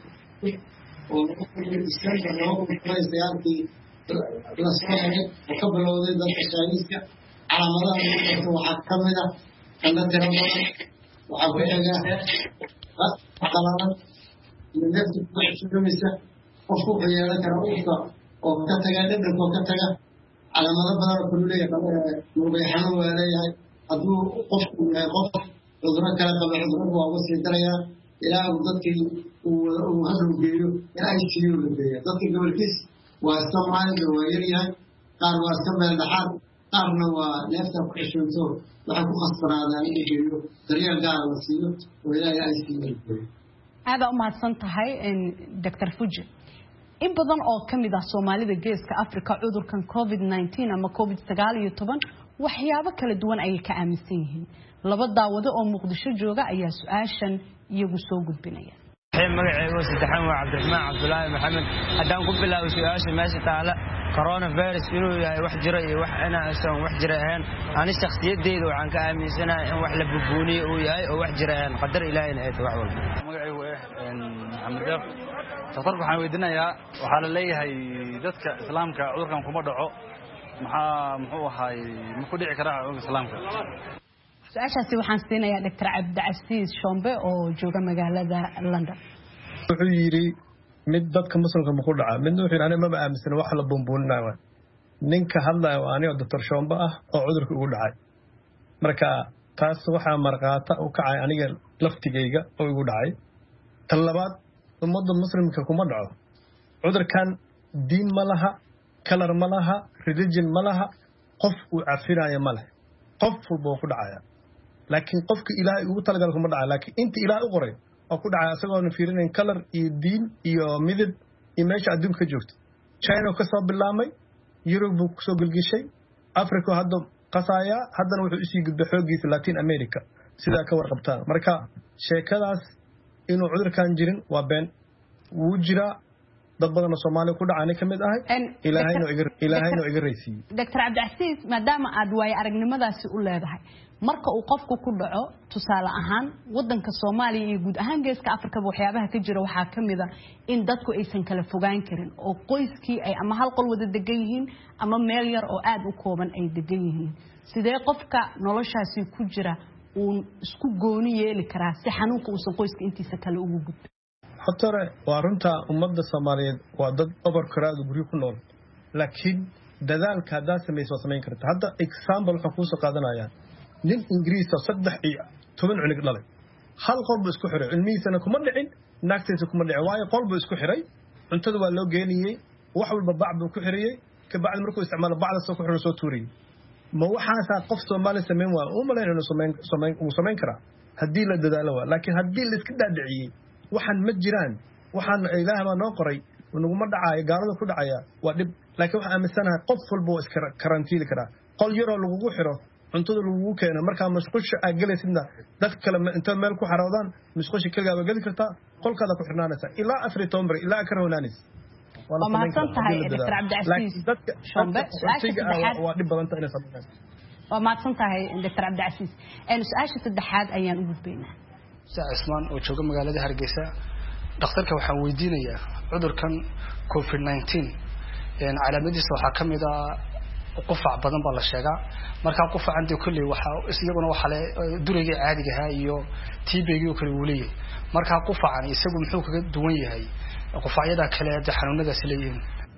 والإسلام أنه كويس يعني الأسفل وقبل وضوء الشايسكا على مدى وحكمنا أن ترى وحبيها وقالنا من نفس الشمسة وفوق يالك رؤوسا وكتجا لبنك وكتجا على مدى بدر كلية مربيحان وعليها أدو قف عذرك لك بعذرك وأوصي تريا إلى ضدك وهذا الجيل إلى أي شيء الجيل ضدك قبل كيس واستمع ويريها قال واستمع الحال قارنا ونفسه كشنتو وحكو خسر هذا الجيل تريا قال وسيله وإلى أي شيء الجيل هذا ما صنتهاي إن دكتور فوجي in badan oo kamid ah Soomaalida geeska Afrika cudurkan COVID-19 ama COVID-19 waxyaabo kala duwan ay ka aaminsan yihiin laba daawado oo Muqdisho jooga ayaa su'aashan iyagu soo gudbinaya magacaygu saddexan waa Cabdiraxmaan Cabdullaahi Maxamed hadaan ku bilaabo su'aasha meesha taala coronavirus inuu yahay wax jira iyo wax aan wax jira ahaan ani shakhsiyadeyda waxaan ka aaminsanahay in wax la bubuuniyo uu yahay oo wax jira aan qadar Ilaahay ay tahay wax walba magacaygu Maxamed daktarku waxaan weydiinayaa waxaa la leeyahay dadka islaamka cudurkan kuma dhaco muxuu ahaay ma ku dhici karaa cudurka islaamka su-aashaasi waxaan siinayaa Dr. Cabdicasiis Shombe oo jooga magaalada London wuxuu yiri mid dadka muslimka ma ku dhaca midna wuxuu yiri aniga ma aaminsan wax la buunbuuninayo ninka hadlaya waa aniga Dr. Shombe ah oo cudurka ugu dhacay marka taas waxaa marqaata u kacay aniga laftigayga oo igu dhacay tan labaad ummadda muslimka kuma dhaco cudurkan diin ma laha kalar ma laha religion ma laha qof uu cafinayo ma leh qof walba ku dhacaya laakiin qofka ilaahay ugu talagal kuma dhaca laakiin inta ilaahay u qoray oo ku dhacay asagoo aan fiirinayn kalar iyo diin iyo midab iyo meesha adduunka joogto China ka soo bilaamay Europe ku soo gulgishay Africa hadda qasaya haddana wuxuu isii gudbay xoogiisa Latin America sida ka warqabtaan marka sheekadaas inuu cudurkan jirin waa been wuu jira dad badan oo Soomaaliya ku dhacay kamid ahay ilaahayna iga reeyay Dr. Cabdicasiis maadaama aad way aragnimadaasi u leedahay marka uu qofku ku dhaco tusaale ahaan wadanka Soomaaliya iyo guud ahaan geeska Afrika waxyaabaha ka jira waxa kamid ah in dadku aysan kala fogaan karin oo qoyskii ay ama hal qol wada degan yihiin ama meel yar oo aad u kooban ay degan yihiin sidee qofka noloshaasi ku jira uu isku gooni yeeli karaa si xanuunka uusan qoyska intiisa kale ugu gudbin hatare waa runta ummadda Soomaaliyeed waa dad overcrowd guriga ku nool laakiin dadaalka hada sameyn karta hadda example waxa ku soo qaadanayaan nin Ingiriis ah 13 cunug dhalay hal qolba isku xiray ilmihiisana kuma dhicin naagtiisa kuma dhicin waayo qolba isku xiray cuntada waa loo geeniyay wax walba bacdu ku xiriyay ka bacd markuu isticmaalo bacda soo ku xiray soo tuuriyay ma waxa qof Soomaali sameyn waa oo maleeyay inuu sameyn kara hadii la dadaalo laakiin hadii la iska dhaadhiciyay waxaan ma jiraan waxaan ilaahay ma noo qoray naguma dhacayo gaalada ku dhacaya waa dib laakiin waxa aaminsanahay qof walba oo iska karantiili kara qol yaro lagu xiro cuntada lagu keeno marka masqusha ay galaysidna dad kale inta meel ku xaroodaan masqusha kaliya way gali kartaa qolkaada ku xirnaanaysa ilaa afri tomber ilaa karoonanis waa ma santahay Dr. Cabdicasiis Shombe waa dib badan tahay sameeyaan waa ma santahay Dr. Cabdicasiis su'aasha saddexaad ayaan u gudbaynaa Ismaan oo jooga magaalada Hargeysa dhakhtarka waxaan weydiinayaa cudurkan COVID-19 calaamadiisa waxa kamid ah qufac badan baa la sheegaa marka qufacantii kulli waxa isaguna waxa le duriga caadiga ah iyo TB-ga oo kale uu leeyahay marka qufacan isagu muxuu kaga duwan yahay qufacyada kale ee xanuunada leeyihiin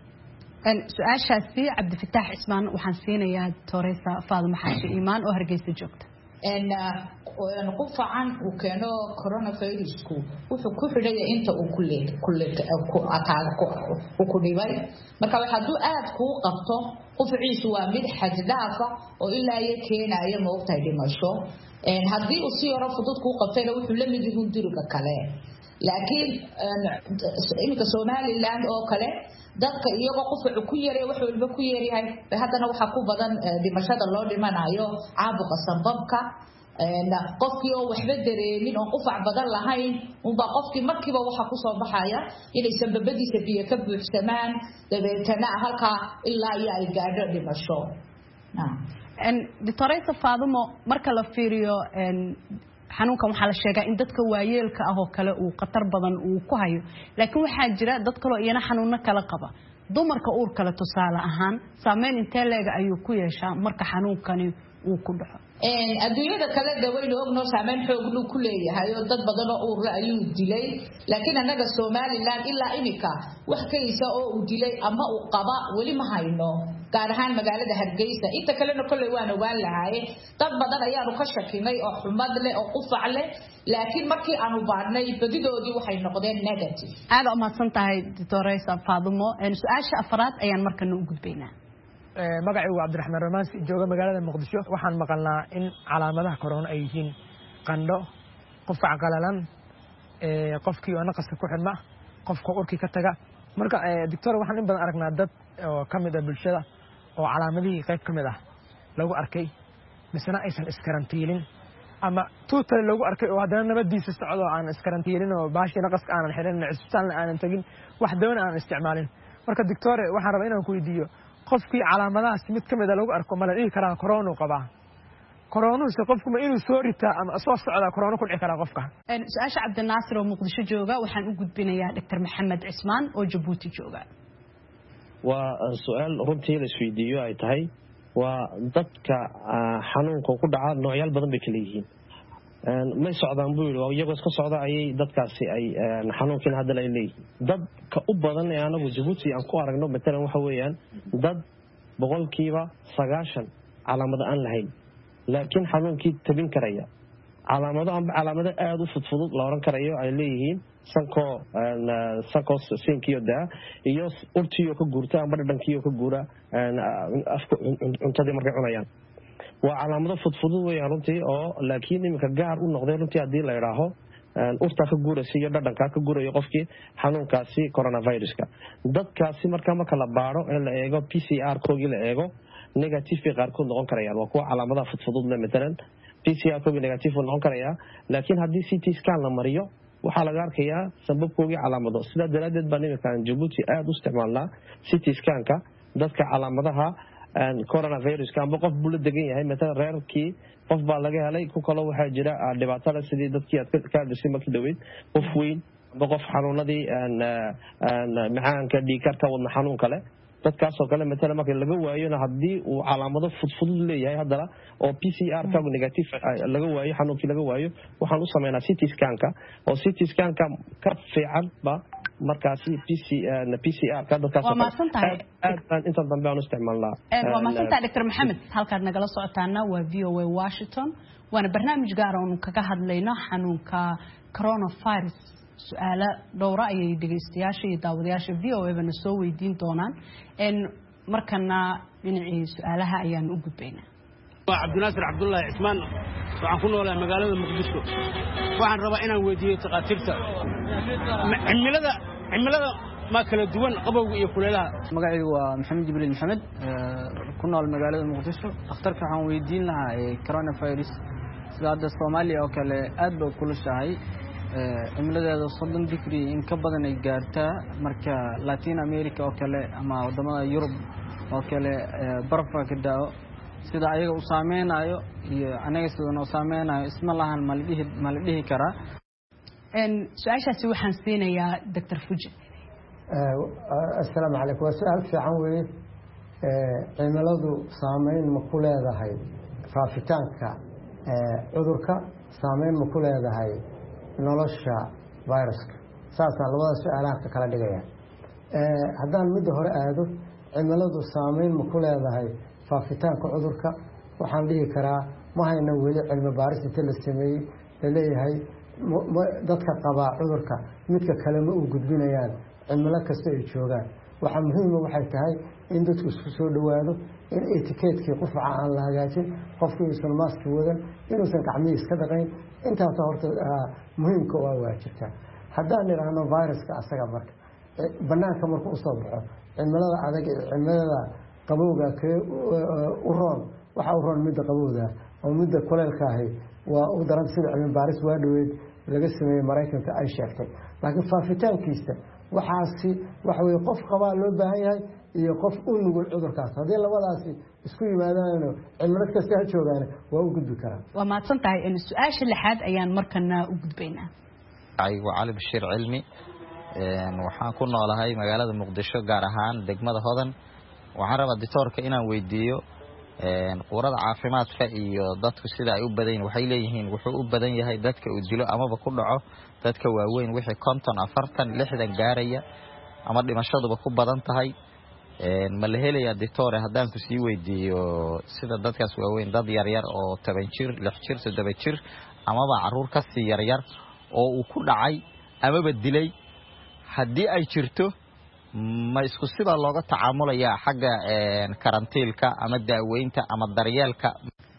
su'aashaasi Cabdifataax Ismaan waxaan siinayaa Toresa Faadimo Xaashi Iimaan oo Hargeysa joogta qufacan uu keeno coronavirusku wuxuu ku xidhay inta uu ku dhibay marka hadduu aad ku qabto qufaciisu waa mid xad dhaaf ah oo ilaa ay keenayo moogtahay dhimasho haddii uu si yaro fudud ku qabtayna wuxuu la mid yahay duriga kale laakiin imika Somaliland oo kale dadka iyagoo qufacu ku yaray wax walba ku yaryahay haddana waxa ku badan dhimashada loo dhimanayo caabuqa sanbabka qofkii oo waxba dareemin oo qufac badan lahayn unba qofkii markiiba waxa ku soo baxaya inay sanbabadiisa biyo ka buuxsamaan dabeetana halka ilaa ay gaadho dhimasho Dr. Faadimo marka la fiiriyo xanuunkan waxa la sheegaa in dadka waayeelka ah oo kale uu qatar badan uu ku hayo laakiin waxa jira dad kale oo iyana xanuuno kala qaba dumarka uur kale tusaale ahaan saameyn intee leeg ayuu ku yeeshaa marka xanuunkani uu ku dhaco adduunyada kale dawayna ogno saameyn xoog leh ku leeyahay oo dad badan oo uur ayuu dilay laakiin anaga Somaliland ilaa imika wax kaysa oo uu dilay ama uu qaba wali ma hayno gaar ahaan magaalada Hargeysa inta kalena kulay waan ogaan lahaay dad badan ayaanu ka shakinay oo xumad leh oo qufac leh laakiin markii aanu baadnay badidoodii waxay noqdeen negative aad u mahadsan tahay Toresa Faadimo su'aasha afraad ayaan markana u gudbaynaa magacaygu Cabdiraxmaan Ramaansi jooga magaalada Muqdisho waxaan maqalnaa in calaamadaha corona ay yihiin qandho qufac qalalan qofkii oo naqaska ku xidhma qofka urkii ka taga marka doctor waxaan in badan aragnaa dad oo kamid ah bulshada oo calaamadihii qayb kamid ah lagu arkay misna aysan iskarantiilin ama total lagu arkay oo hadana nabadiisa socdo aan iskarantiilin oo baashi naqaska aan xirin cisbitaalna aan tagin wax doon aan isticmaalin marka doctor waxaan rabaa inaan ku weydiiyo qofkii calaamadahaas mid kamid ah lagu arko ma la dhihi karaa corona qaba كورونا سقفكم إنه سوريتا أم أصوص على كورونا كل عكرا قفكه سؤال عبد الناصر ومقدشة جوجا وحن أوجد بينيا دكتور محمد عثمان وجبوتي جوجا وسؤال runtii la isweydiiyo ay tahay waa dadka xanuunka ku dhaca noocyal badan bay kala yihiin ma socdaan buu yiri iyagoo iska socda ayay dadkaasi ay xanuunkan hadda ay leeyihiin dadka u badan ee anagu Djibouti aan ku aragno matalan waxa weeyaan dad boqolkiiba 90 calaamado aan lahayn laakiin xanuunkii tabin karaya calaamado aad u fudud la oran karayo ay leeyihiin sanko sinkiyo daa iyo urtiyo ka guurta ama dhadhankiyo ka guura afka cuntada markay cunayaan waa calaamado fudud weeyaan runtii oo laakiin imika gaar u noqday runtii hadii la yiraahdo urta ka guuraysa iyo dhadhanka ka guurayo qofkii xanuunkaasi coronavirus-ka dadkaasi marka la baaro ee la eego PCR koogii la eego negative qaarkood noqon karayaan waa kuwa calaamadaha fudud leh matalan PCR koogii negative noqon karaya laakiin hadii CT scan la mariyo waxa laga arkayaa sababkoogii calaamado sida daraadeed baan imika Djibouti aad u isticmaalnaa CT scan-ka dadka calaamadaha coronavirus-ka ama qof buu la degan yahay matalan reerkii qof baa laga helay ku kale waxa jira dhibaato sidii dadkii aad ka dhashay markii dhaweyd qof weyn ama qof xanuunadii macaanka dhiigkarka wadna xanuun kale dadkaas oo kale matalan marka laga waayona hadii uu calaamado fudud leeyahay hadana oo PCR ka negative laga waayo xanuunkii laga waayo waxaan u sameeynaa CT scan-ka oo CT scan-ka ka fiican ba markaasi PCR ka dadkaas aad inta dambe aan isticmaalnaa waa maasanta Dr. Maxamed halkaad nagala socotaana waa VOA Washington waana barnaamij gaar ah oo kaga hadlayna xanuunka coronavirus su'aalo dhowr ah ay dhageystayaasha iyo daawadayaasha VOA-na soo weydiin doonaan markana dhinacii su'aalaha ayaan u gudbaynaa waa Cabdinaasir Cabdullaahi Cismaan waxaan ku noolahay magaalada Muqdisho waxaan rabaa inaan weydiiyo taqaatiirta cimilada ma kala duwan qabowga iyo kuleelaha magacaygu waa Maxamed Jibriil Maxamed ku nool magaalada Muqdisho dhakhtarka waxaan weydiin lahaa coronavirus sida hadda Soomaaliya oo kale aad bay kulushahay cimiladeeda 30 degree in ka badan ay gaartaa marka Latin America oo kale ama wadamada Yurub oo kale barafka ka daawo sida ayaga u saameynayo iyo anaga sidoo saameynayo isma lahan ma la dhihi karaa su'aashaasi waxaan siinayaa Dr. Fuji assalaamu calaykum waa su'aal fiican weeye cimiladu saameyn ma ku leedahay faafitaanka cudurka saameyn ma ku leedahay nolosha viruska saasaan labada su'aalaha ka kala dhigaya haddaan midda hore aado cimiladu saameyn ma ku leedahay faafitaanka cudurka waxaan dhihi karaa ma hayna weli cilmi baaris inta la sameeyey la leeyahay dadka qabaa cudurka midka kale ma u gudbinayaan cimilo kasta ay joogaan waxa muhiima waxay tahay in dadku isku soo dhawaado in etikeetkii qufaca aan la hagaajin qofku uusan maaski wadan inuusan gacmihii iska dhaqayn intaas horta muhiimka waa jirtaa haddaan idhaahno viruska asaga marka banaanka markuu usoo baxo cimilada adag cimilada qabowga u roon waxa u roon midda qabowda oo midda kuleelka ahi waa u daran sida cilmi baaris waa dhaweyd laga sameeyey Mareykanka ay sheegtay laakiin faafitaankiisa waxaasi waxa weeye qof qabaa loo baahan yahay iyo qof u nugul cudurkaas haddii labadaasi isku yimaadaan cimilad kasta ha joogaan waa u gudbi karaan waa maadsan tahay in su'aasha lixaad ayaan markana u gudbaynaa aygu Cali Bashiir Cilmi waxaan ku noolahay magaalada Muqdisho gaar ahaan degmada Hodan waxaan rabaa doctorka inaan weydiiyo qurada caafimaadka iyo dadku sida ay u badan waxay leeyihiin wuxuu u badan yahay dadka uu dilo amaba ku dhaco dadka waaweyn wixii 50 40 60 gaaraya ama dhimashaduba ku badan tahay ma la helayaa doctor haddaan ku sii weydiiyo sida dadkaas waaweyn dad yar yar oo 10 jir 6 jir 7 jir amaba caruur ka sii yar yar oo uu ku dhacay amaba dilay haddii ay jirto ma isku sida looga tacaamulaya xagga karantiilka ama daaweynta ama daryeelka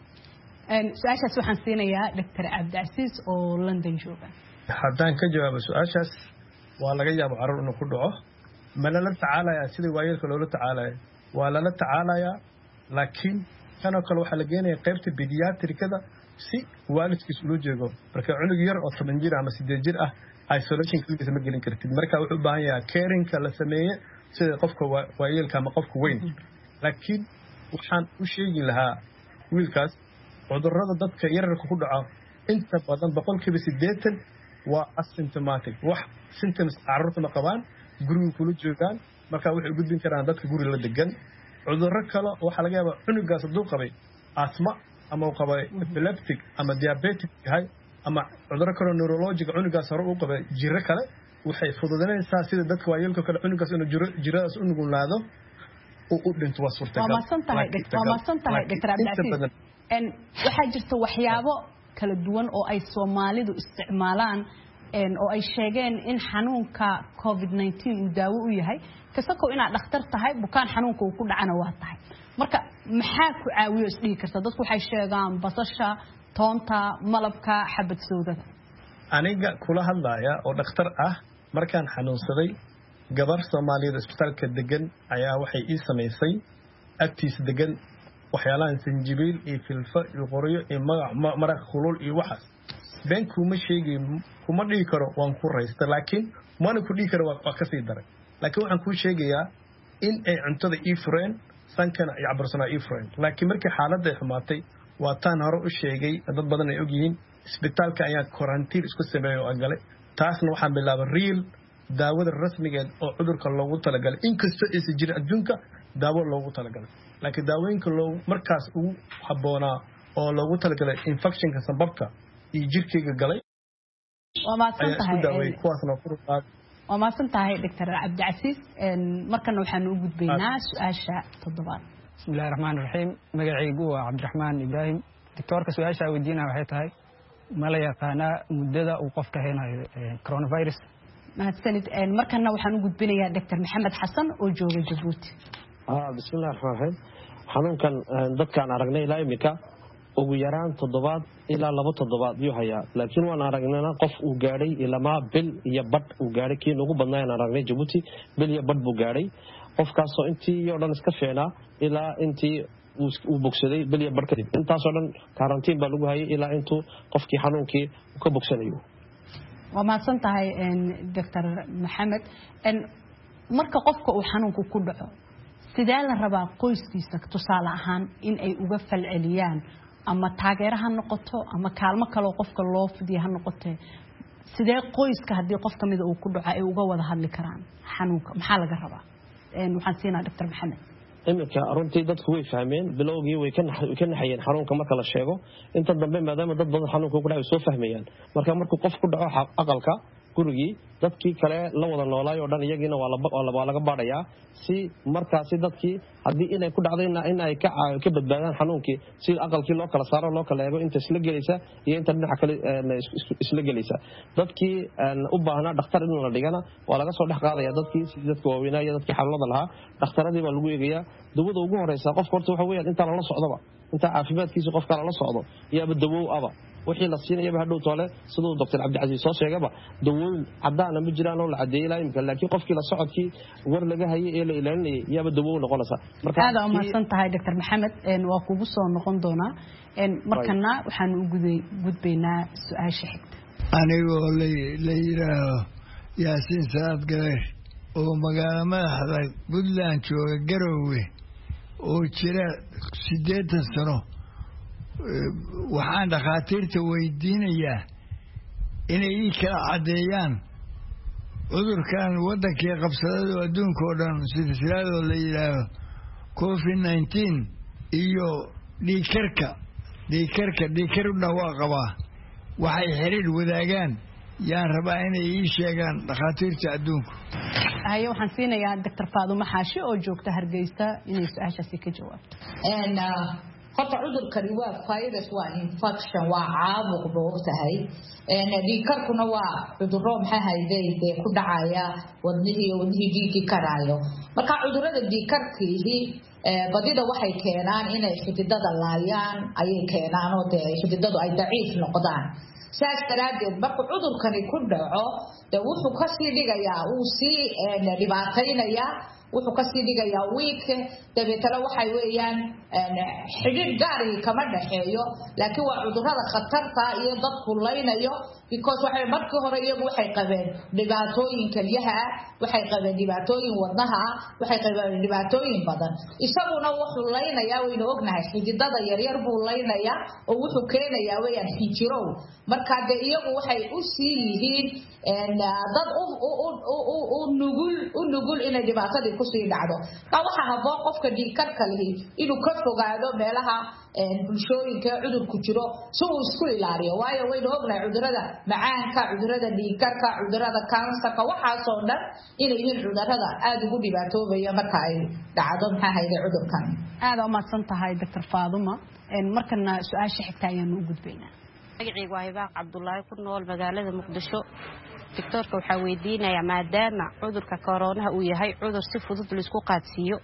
su'aashaas waxaan siinayaa Dr. Cabdicasiis oo London jooga haddaan ka jawaabo su'aashaas waa laga yaabo caruur inuu ku dhaco ma lala tacaalaya sidii waayeelka loola tacaalaya waa lala tacaalaya laakiin kanoo kale waxaa la geenaya qaybta pediatrikada si waalidkiis loo jeego marka cunug yar oo 10 jir ama 8 jir ah isolation kliis ma gelin kartid marka wuxuu u baahan yahay caring la sameeyo sida qofka waayeelka ama qofka weyn laakiin waxaan u sheegi lahaa wiilkaas cudurrada dadka yararka ku dhaca inta badan 80% waa asymptomatic wax symptoms carruurta ma qabaan guriga kula joogaan marka waxay u gudbin karaan dadka guriga la degan cudurro kale waxa laga yaabaa cunugaas hadduu qabay asma ama uu qabay epileptic ama diabetic yahay ama cudurro kale neurologic cunugaas hore uu qabay jirro kale waxay fududanaysaa sida dadka waayeelka kale cunugaas inuu jiradaas u nugulaado oo u dhinto waa suurtagal waa masantahay Dr. Abdulaziz waxaa jirta waxyaabo kala duwan oo ay Soomaalidu isticmaalaan oo ay sheegeen in xanuunka COVID-19 uu daawo u yahay kasako inaad dhakhtar tahay bukaan xanuunka uu ku dhacana waa tahay marka maxaa ku caawiyo isdhihi karta dadku waxay sheegaan basasha toonta malabka xabad soodada aniga kula hadlaya oo dhakhtar ah markaan xanuunsaday gabar Soomaaliyeed isbitaalka degan ayaa waxay ii sameysay agtiis degan waxyaalahan sanjibiil iyo filfa iyo qoryo iyo maraq khulul iyo waxaas been kuma sheegay kuma dhigi karo waan ku raysta laakiin mana ku dhigi karo waa ka sii daray laakiin waxaan ku sheegayaa in ay cuntada ii fureen sankana ay cabarsanaa ii fureen laakiin markii xaaladda ay xumaatay waa taan hore u sheegay dad badan ay ogyihiin isbitaalka ayaa karantiin isku sameeyay oo galay taasna waxaan bilaabay real daawada rasmigeed oo cudurka loogu talagalay inkastoo aysan jirin adduunka daawo loogu talagalay laakiin daawooyinka markaas ugu habboonaa oo loogu talagalay infectionka sababta iyo jirkeyga galay waa maasan tahay Dr. Abdulaziz markana waxaan u gudbaynaa su'aasha toddobaad bismillaahi raxmaani raxiim magacaygu waa Cabdiraxmaan Ibraahim doctorka su'aasha weydiinaa waxay tahay ma la yaqaanaa muddada uu qofka heenayo coronavirus mahadsanid markana waxaan u gudbinayaa Dr. Maxamed Xasan oo jooga Djibouti bismillaahi raxmaani raxiim xanuunkan dadkaan aragnay ilaa imika ugu yaraan 7 ilaa 2 toddobaad ayuu hayaa laakiin waan aragnaa qof uu gaadhay ilaa bil iyo badh uu gaadhay kii ugu badnaa aan aragnay Djibouti bil iyo badh buu gaadhay qofkaasoo intii oo dhan iska fiicnaa ilaa intii uu bogsaday bil iyo badh kadib intaasoo dhan karantiin baa lagu hayay ilaa intuu qofkii xanuunkii uu ka bogsanayo waa maasan tahay Dr. Maxamed marka qofka uu xanuunku ku dhaco sidee la rabaa qoyskiisa tusaale ahaan in ay uga falceliyaan ama taageero ha noqoto ama kaalmo kale qofka loo fidiyo ha noqoto sidee qoyska haddii qof kamid uu ku dhaco ay uga wada hadli karaan xanuunka maxaa laga rabaa waxaan siinaa Dr. Maxamed imika runtii dadku way fahmeen bilowgii way ka naxayeen xanuunka marka la sheego inta dambe maadaama dad badan xanuunka ku dhacay soo fahmayaan markuu qof ku dhaco aqalka gurigii dadkii kale la wada noolaay oo dhan iyagiina waa laga baadhayaa si markaasi dadkii haddii inay ku dhacdayna in ay ka badbaadaan xanuunkii si aqalkii loo kala saaro loo kala eego inta isla gelaysa iyo inta dhinaca kale isla gelaysa dadkii u baahnaa dhakhtar in la dhigana waa laga soo dhex qaadaya dadkii sidii dadka waaweynaa iyo dadkii xanuunada lahaa dhakhtaradii baa lagu eegayaa dawada ugu horeysa qofka horta waxa weeyaan inta la socdoba inta caafimaadkiisa qofka la socdo yaaba dawow aba wixii la siinayaba hadhow toole sidoo Dr. Abdulaziz soo sheegaba dawooyin cadaan ma jiraan oo la cadeeyay ilaa imka laakiin qofkii la socodkii war laga hayay ee la ilaalinayay yaaba dawow noqonaysa marka aad u maasan tahay Dr. Maxamed waa kugu soo noqon doonaa markana waxaan u gudbaynaa su'aasha xigta anigoo la yiraahdo Yaasiin Saad Gareer oo magaalo madaxda Puntland jooga Garowe oo jira 8 sano waxaan dhakhaatiirta weydiinayaa inay ii kala caddeeyaan cudurkan waddankii qabsadada oo adduunka oo dhan silsiladoo la yidhaahdo COVID-19 iyo dhiigkarna waa qabaa waxay xiriir wadaagaan yaan rabaa inay ii sheegaan dhakhaatiirta adduunku haye waxaan siinayaa Dr. Faadumo Xaashi oo joogta Hargeysa inay su'aashaasi ka jawaabto horta cudurkani waa virus waa infection waa caabuq boogtahay dhiigkarkuna waa cudurro maxay hayday ku dhacaya wadnihii dhiigii karaayo marka cudurrada dhiigkarkiihi badida waxay keenaan inay xididada laayaan ayay keenaan oo xididadu ay daciif noqdaan saas daraadeed marka cudurkani ku dhaco wuxuu ka sii dhigayaa uu sii dhibaataynayaa wuxuu ka sii dhigayaa week dabeetana waxay weeyaan xidhiidh gaari kama dhaxeeyo laakiin waa cudurrada khatarta iyo dadku laynayo because waxay markii hore iyagu waxay qabeen dhibaatooyin kalyaha ah waxay qabeen dhibaatooyin wadnaha ah waxay qabeen dhibaatooyin badan isaguna wuxuu leynayaa wayna ognahay xididada yaryar buu leynayaa oo wuxuu keenayaa wayaan xinjirow marka iyagu waxay u sii yihiin dad u nugul inay dhibaatadii ku sii dhacdo waxa habboon qofka dhiigkarka lihi inuu ka fogaado meelaha bulshooyinka cudurku jiro si uu isku ilaaliyo waayo wayna ognahay cudurada macaanka cudurada dhiigkarka cudurada kansarka waxaasoo dhan inay yihiin cudurada aada ugu dhibaatoobaya marka ay dhacdo maxaa hayde cudurkan aada u mahadsan tahay Dr. Faaduma markana su-aasha xigta ayaanu u gudbaynaa magacaygu waa Hibaaq Cabdullaahi ku nool magaalada Muqdisho doctorka waxaa weydiinayaa maadaama cudurka corona uu yahay cudur si fudud la isku qaadsiiyo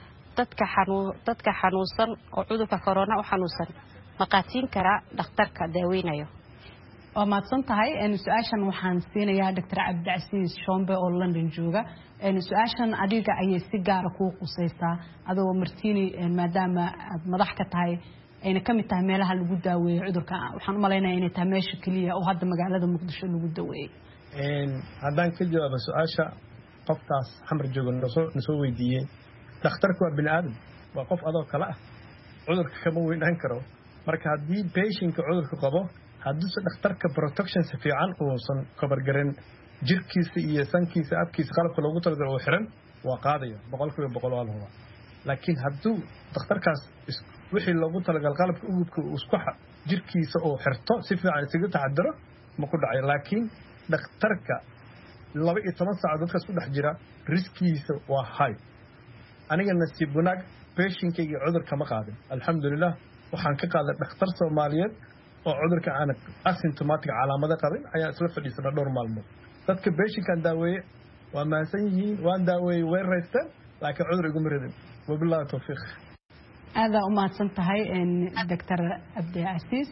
dadka xanuunsan oo cudurka corona u xanuunsan ma qaadsiin karaa dhakhtarka daaweynayo waa mahadsan tahay su-aashan waxaan siinayaa Dr. Cabdicasiis Shombe oo London jooga su-aashan adiga ayay si gaar ah kuu qusaysaa adoo Martini maadaama aad madax ka tahay ayna ka mid tahay meelaha lagu daaweeyo cudurka waxaan u maleynayaa inay tahay meesha kaliya oo hadda magaalada Muqdisho lagu daaweeyo haddaan ka jawaabo su-aasha qofkaas xamar jooga nasoo weydiiyey dhakhtarku waa bini aadam waa qof adoo kale ah cudurka kama weynaan karo marka haddii patientka cudurka qabo hadduuse dhakhtarka protection si fiican uusan kabargarin jirkiisa iyo sankiisa afkiisa qalabka loogu talagalo oo xiran waa qaadaya 100% waa lahuba laakiin hadduu dhakhtarkaas wixii loogu talagal qalabka ugubka isku jirkiisa oo xirto si fiican isaga taxadaro ma ku dhacay laakiin dhakhtarka 12 saac dadka isku dhex jira riskiisa waa high aniga nasiib wanaag patientkayga cudurka ma qaadin alxamdulillah waxaan ka qaaday dhakhtar Soomaaliyeed oo cudurka aan asymptomatic calaamado qabin ayaa isla fadhiisana dhowr maalmood dadka patientkan daaweeye waa maasan yihiin waan daaweeyey way raysteen laakiin cudur iguma ridin wabillahi tawfiiq aada u mahadsan tahay Dr. Cabdicasiis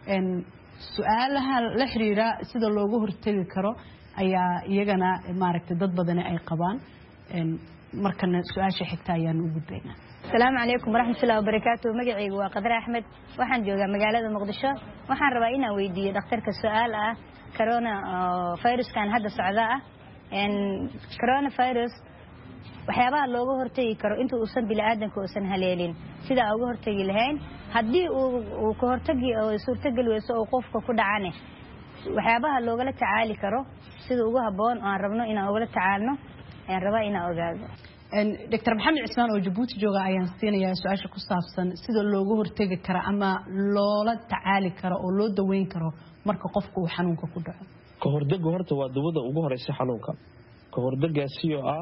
su'aalaha la xiriira sida loogu hortagi karo ayaa iyagana maaragtay dad badan ay qabaan markana su'aasha xigta ayaan u gudbaynaa السلام عليكم ورحمة الله وبركاته مجيء وقدر أحمد وحن جوجا مجالات مقدشة وحن ربعنا ويدي دكتور كسؤال كورونا فيروس كان هذا السعداء إن كورونا فيروس وحيابها اللوجو هرتي كرو أنتوا أصلا بالآدم كوسن هليلين سيدا أوجو هرتي لهين هدي وكهرتجي أو صورتجي ويسوق قفك كده عنه وحيابها اللوجو لا تعالي كرو سيدا أوجو هبون ربنا إن أوجو لا تعالنا يعني ربعنا أوجو Dr. Maxamed Cismaan oo Djibouti jooga ayaan siinayaa su'aasha ku saabsan sida loogu hortagi karo ama loola tacaali karo oo loo daweyn karo marka qofku uu xanuunka ku dhaco ka hortagga horta waa dawada ugu horeysa xanuunka ka hortaggaasi oo ah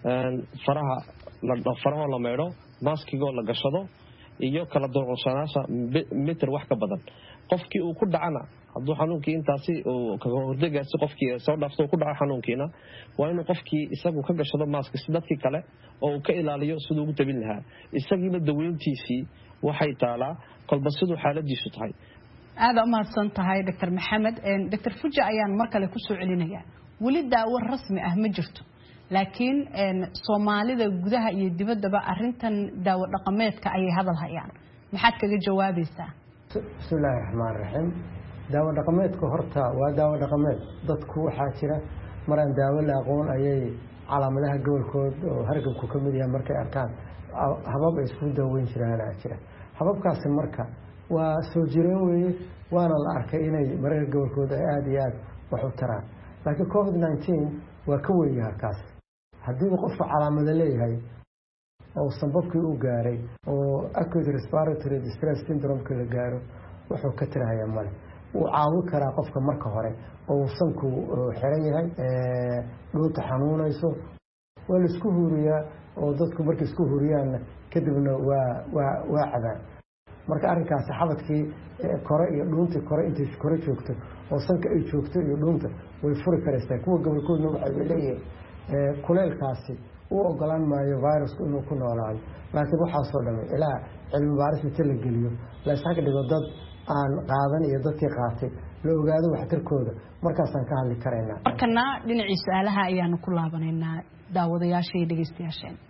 faraha la meedho maskiga la gashado iyo kala durucsanaasha mitir wax ka badan qofkii uu ku dhacana hadduu xanuunkii intaasi uu ka hortaggaasi qofkii soo dhaafto ku dhaco xanuunkiina waa inuu qofkii isagu ka gashado maaska si dadkii kale oo uu ka ilaaliyo siduu ugu tabin lahaa isagiina daweyntiisii waxay taalaa kolba siduu xaaladiisu tahay aada u mahadsan tahay Dr. Maxamed Dr. Fuja ayaan mar kale ku soo celinayaa weli daawo rasmi ah ma jirto laakiin Soomaalida gudaha iyo dibaddaba arrintan daawo dhaqameedka ay hadal hayaan maxaad kaga jawaabaysaa bismillaahi raxmaani raxiim daawo dhaqameedku horta waa daawo dhaqameed dadku waxaa jira maraan daawo la aqoon ayay calaamadaha gobolkood oo hargabku ka mid yahay markay arkaan habab ay isku daaweyn jiraan jira hababkaasi marka waa soo jireen weeye waana la arkay inay mararka gobolkood ay aada iyo aada wax u taraan laakiin COVID-19 waa ka weyn yahay kaas haddii uu qofku calaamado leeyahay oo sanbabkii u gaaray oo acute respiratory distress syndrome-ka la gaaro wuxuu ka tirahayaa male wuu caawin karaa qofka marka hore oo sanku xiran yahay dhuunta xanuunayso waa la isku huuriyaa oo dadku markay isku huuriyaanna kadibna waa cabaan marka arrinkaasi xabadkii kore iyo dhuuntii kore intay kore joogto oo sanka ay joogto iyo dhuunta way furi karaysaa kuwa gobolkoodna waxay leeyihiin kuleelkaasi u ogolaan maayo virusku inuu ku noolaado laakiin waxaasoo dhamay ilaa cilmi baaris inta la geliyo la isxag dhigo dad aan qaadan iyo dadkii qaatay la ogaado waxtarkooda markaasaan ka hadli karaynaa markana dhinacii su'aalaha ayaanu ku laabanaynaa daawadayaasha iyo dhegeystayaasheen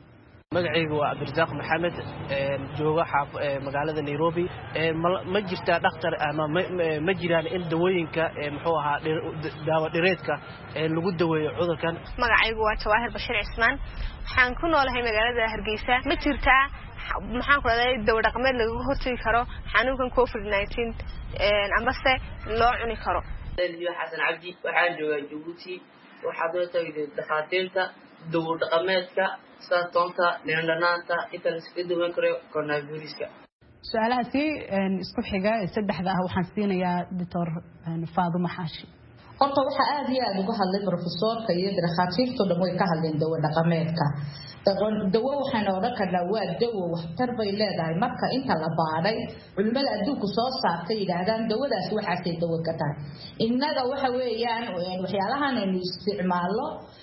magacaygu waa Cabdirasaaq Maxamed jooga magaalada Nairobi ma jirtaa dhakhtar ama ma jiraan in dawooyinka muxuu ahaa daawo dhireedka lagu daweeyo cudurkan magacaygu waa Jawaahir Bashir Cismaan waxaan ku noolahay magaalada Hargeysa ma jirtaa maxaan ku leeyahay dawo dhaqameed lagu hortagi karo xanuunkan COVID-19 amase loo cuni karo Elio Xasan Cabdi waxaan joogaa Djibouti waxaad u tagay dhakhaatiirta dawo dhaqameedka saatoonta neendhanaanta inta la iska daweyn karo coronaviruska su'aalahaasi isku xiga saddexda ah waxaan siinayaa Dr. Faadumo Xaashi horta waxa aad iyo aad uga hadlay professorka iyo dhakhaatiirtu dhan way ka hadleen dawo dhaqameedka dawo waxaan oran karnaa waa dawo waxtar bay leedahay marka inta la baaray culimada adduunku soo saartay yiraahdaan dawadaas waxaasay dawo ka tahay innaga waxa weeyaan waxyaalahan aynu isticmaalo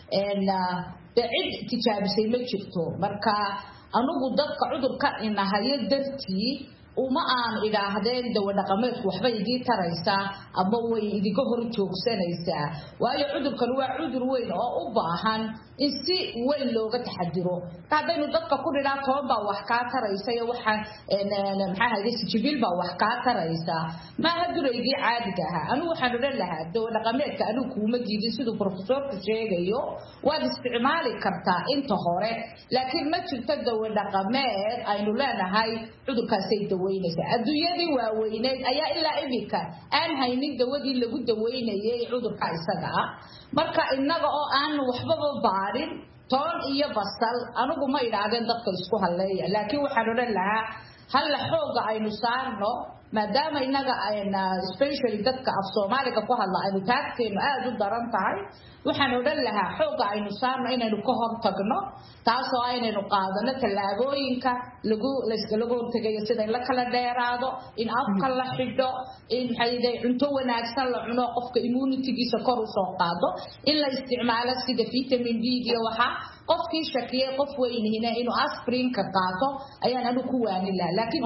cid tijaabisay ma jirto marka anugu dadka cudurka inahayo dartii uma aan idhaahdeen dawo dhaqameedku waxba idii taraysaa ama way idiga hor joogsanaysaa waayo cudurkan waa cudur weyn oo u baahan in si weyn looga taxadiro haddaynu dadka ku dhidhaa toban baa wax kaa taraysa iyo waxaan maxaa hayde sijibil baa wax kaa taraysa maaha duraygii caadiga ahaa anigu waxaan odhan lahaa dawo dhaqameedka anigu kuuma diidin siduu professorku sheegayo waad isticmaali kartaa inta hore laakiin ma jirto dawo dhaqameed aynu leenahay cudurkaasay daweynaysaa adduunyadii waaweyneed ayaa ilaa imika aan haynin dawadii lagu daweynayay cudurka isaga ah marka innaga oo aan waxbaba baarin toon iyo basal anigu ma idhaahdeen dadka isku halleeya laakiin waxaan odhan lahaa hal xooga aynu saarno maadaama innaga ayna especially dadka af Soomaaliga ku hadla aynu taagteenu aad u daran tahay waxaan odhan lahaa xooga aynu saarno inaynu ka hortagno taasoo aynaynu qaadano tallaabooyinka lagu hortagayo sida in la kala dheeraado in afka la xidho in hayday cunto wanaagsan la cuno qofka immunity-giisa kor u soo qaado in la isticmaalo sida vitamin D iyo waxa qofkii shakiyay qof weynina inuu aspirin ka qaato ayaan anu ku waanin lahaa laakiin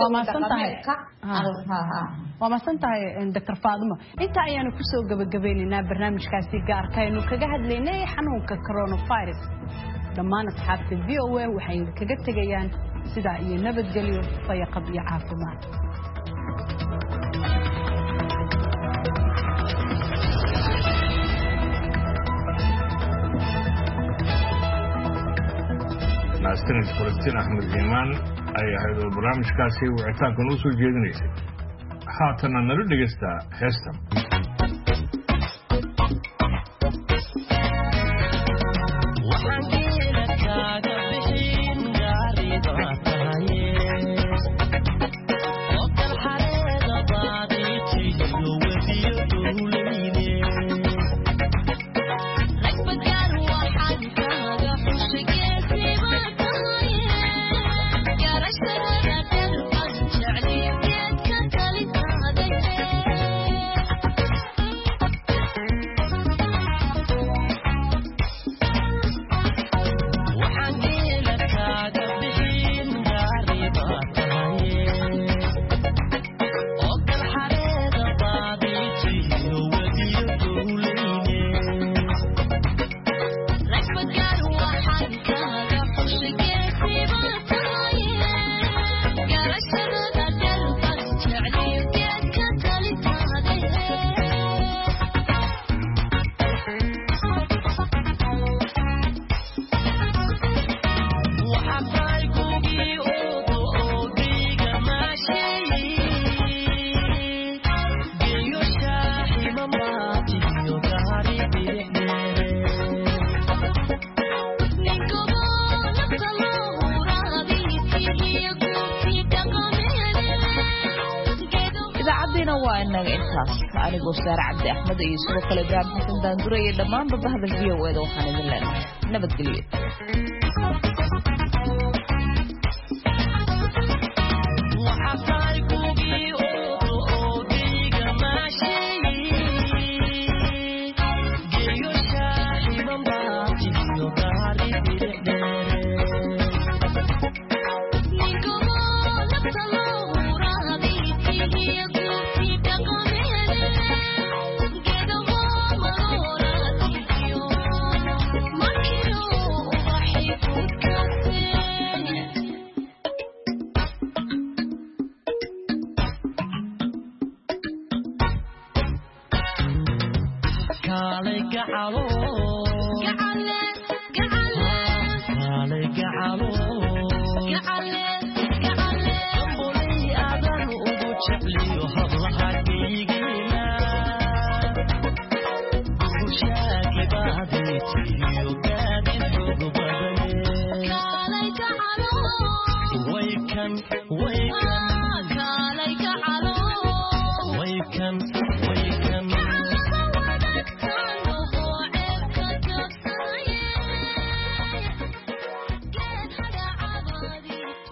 waa masantahay Dr. Faadumo inta ayaanu ku soo gabagabeynaa barnaamijkaasi gaarka aynu kaga hadlaynay xanuunka coronavirus dhammaan asxaabta VOA waxay kaga tagayaan sida iyo nabadgelyo fayaqab iyo caafimaad naastinid Falastiin Axmed Iimaan ay ahayd oo barnaamijkaasi wicitaankan u soo jeedinaysay haatana nala dhegeysta heestan anigoo Saar Cabdi Axmed iyo sidoo kale Ibrahim Xasan Daandure iyo dhammaan bahda VOA waxaan idin leenahay nabadgelyo Wake up.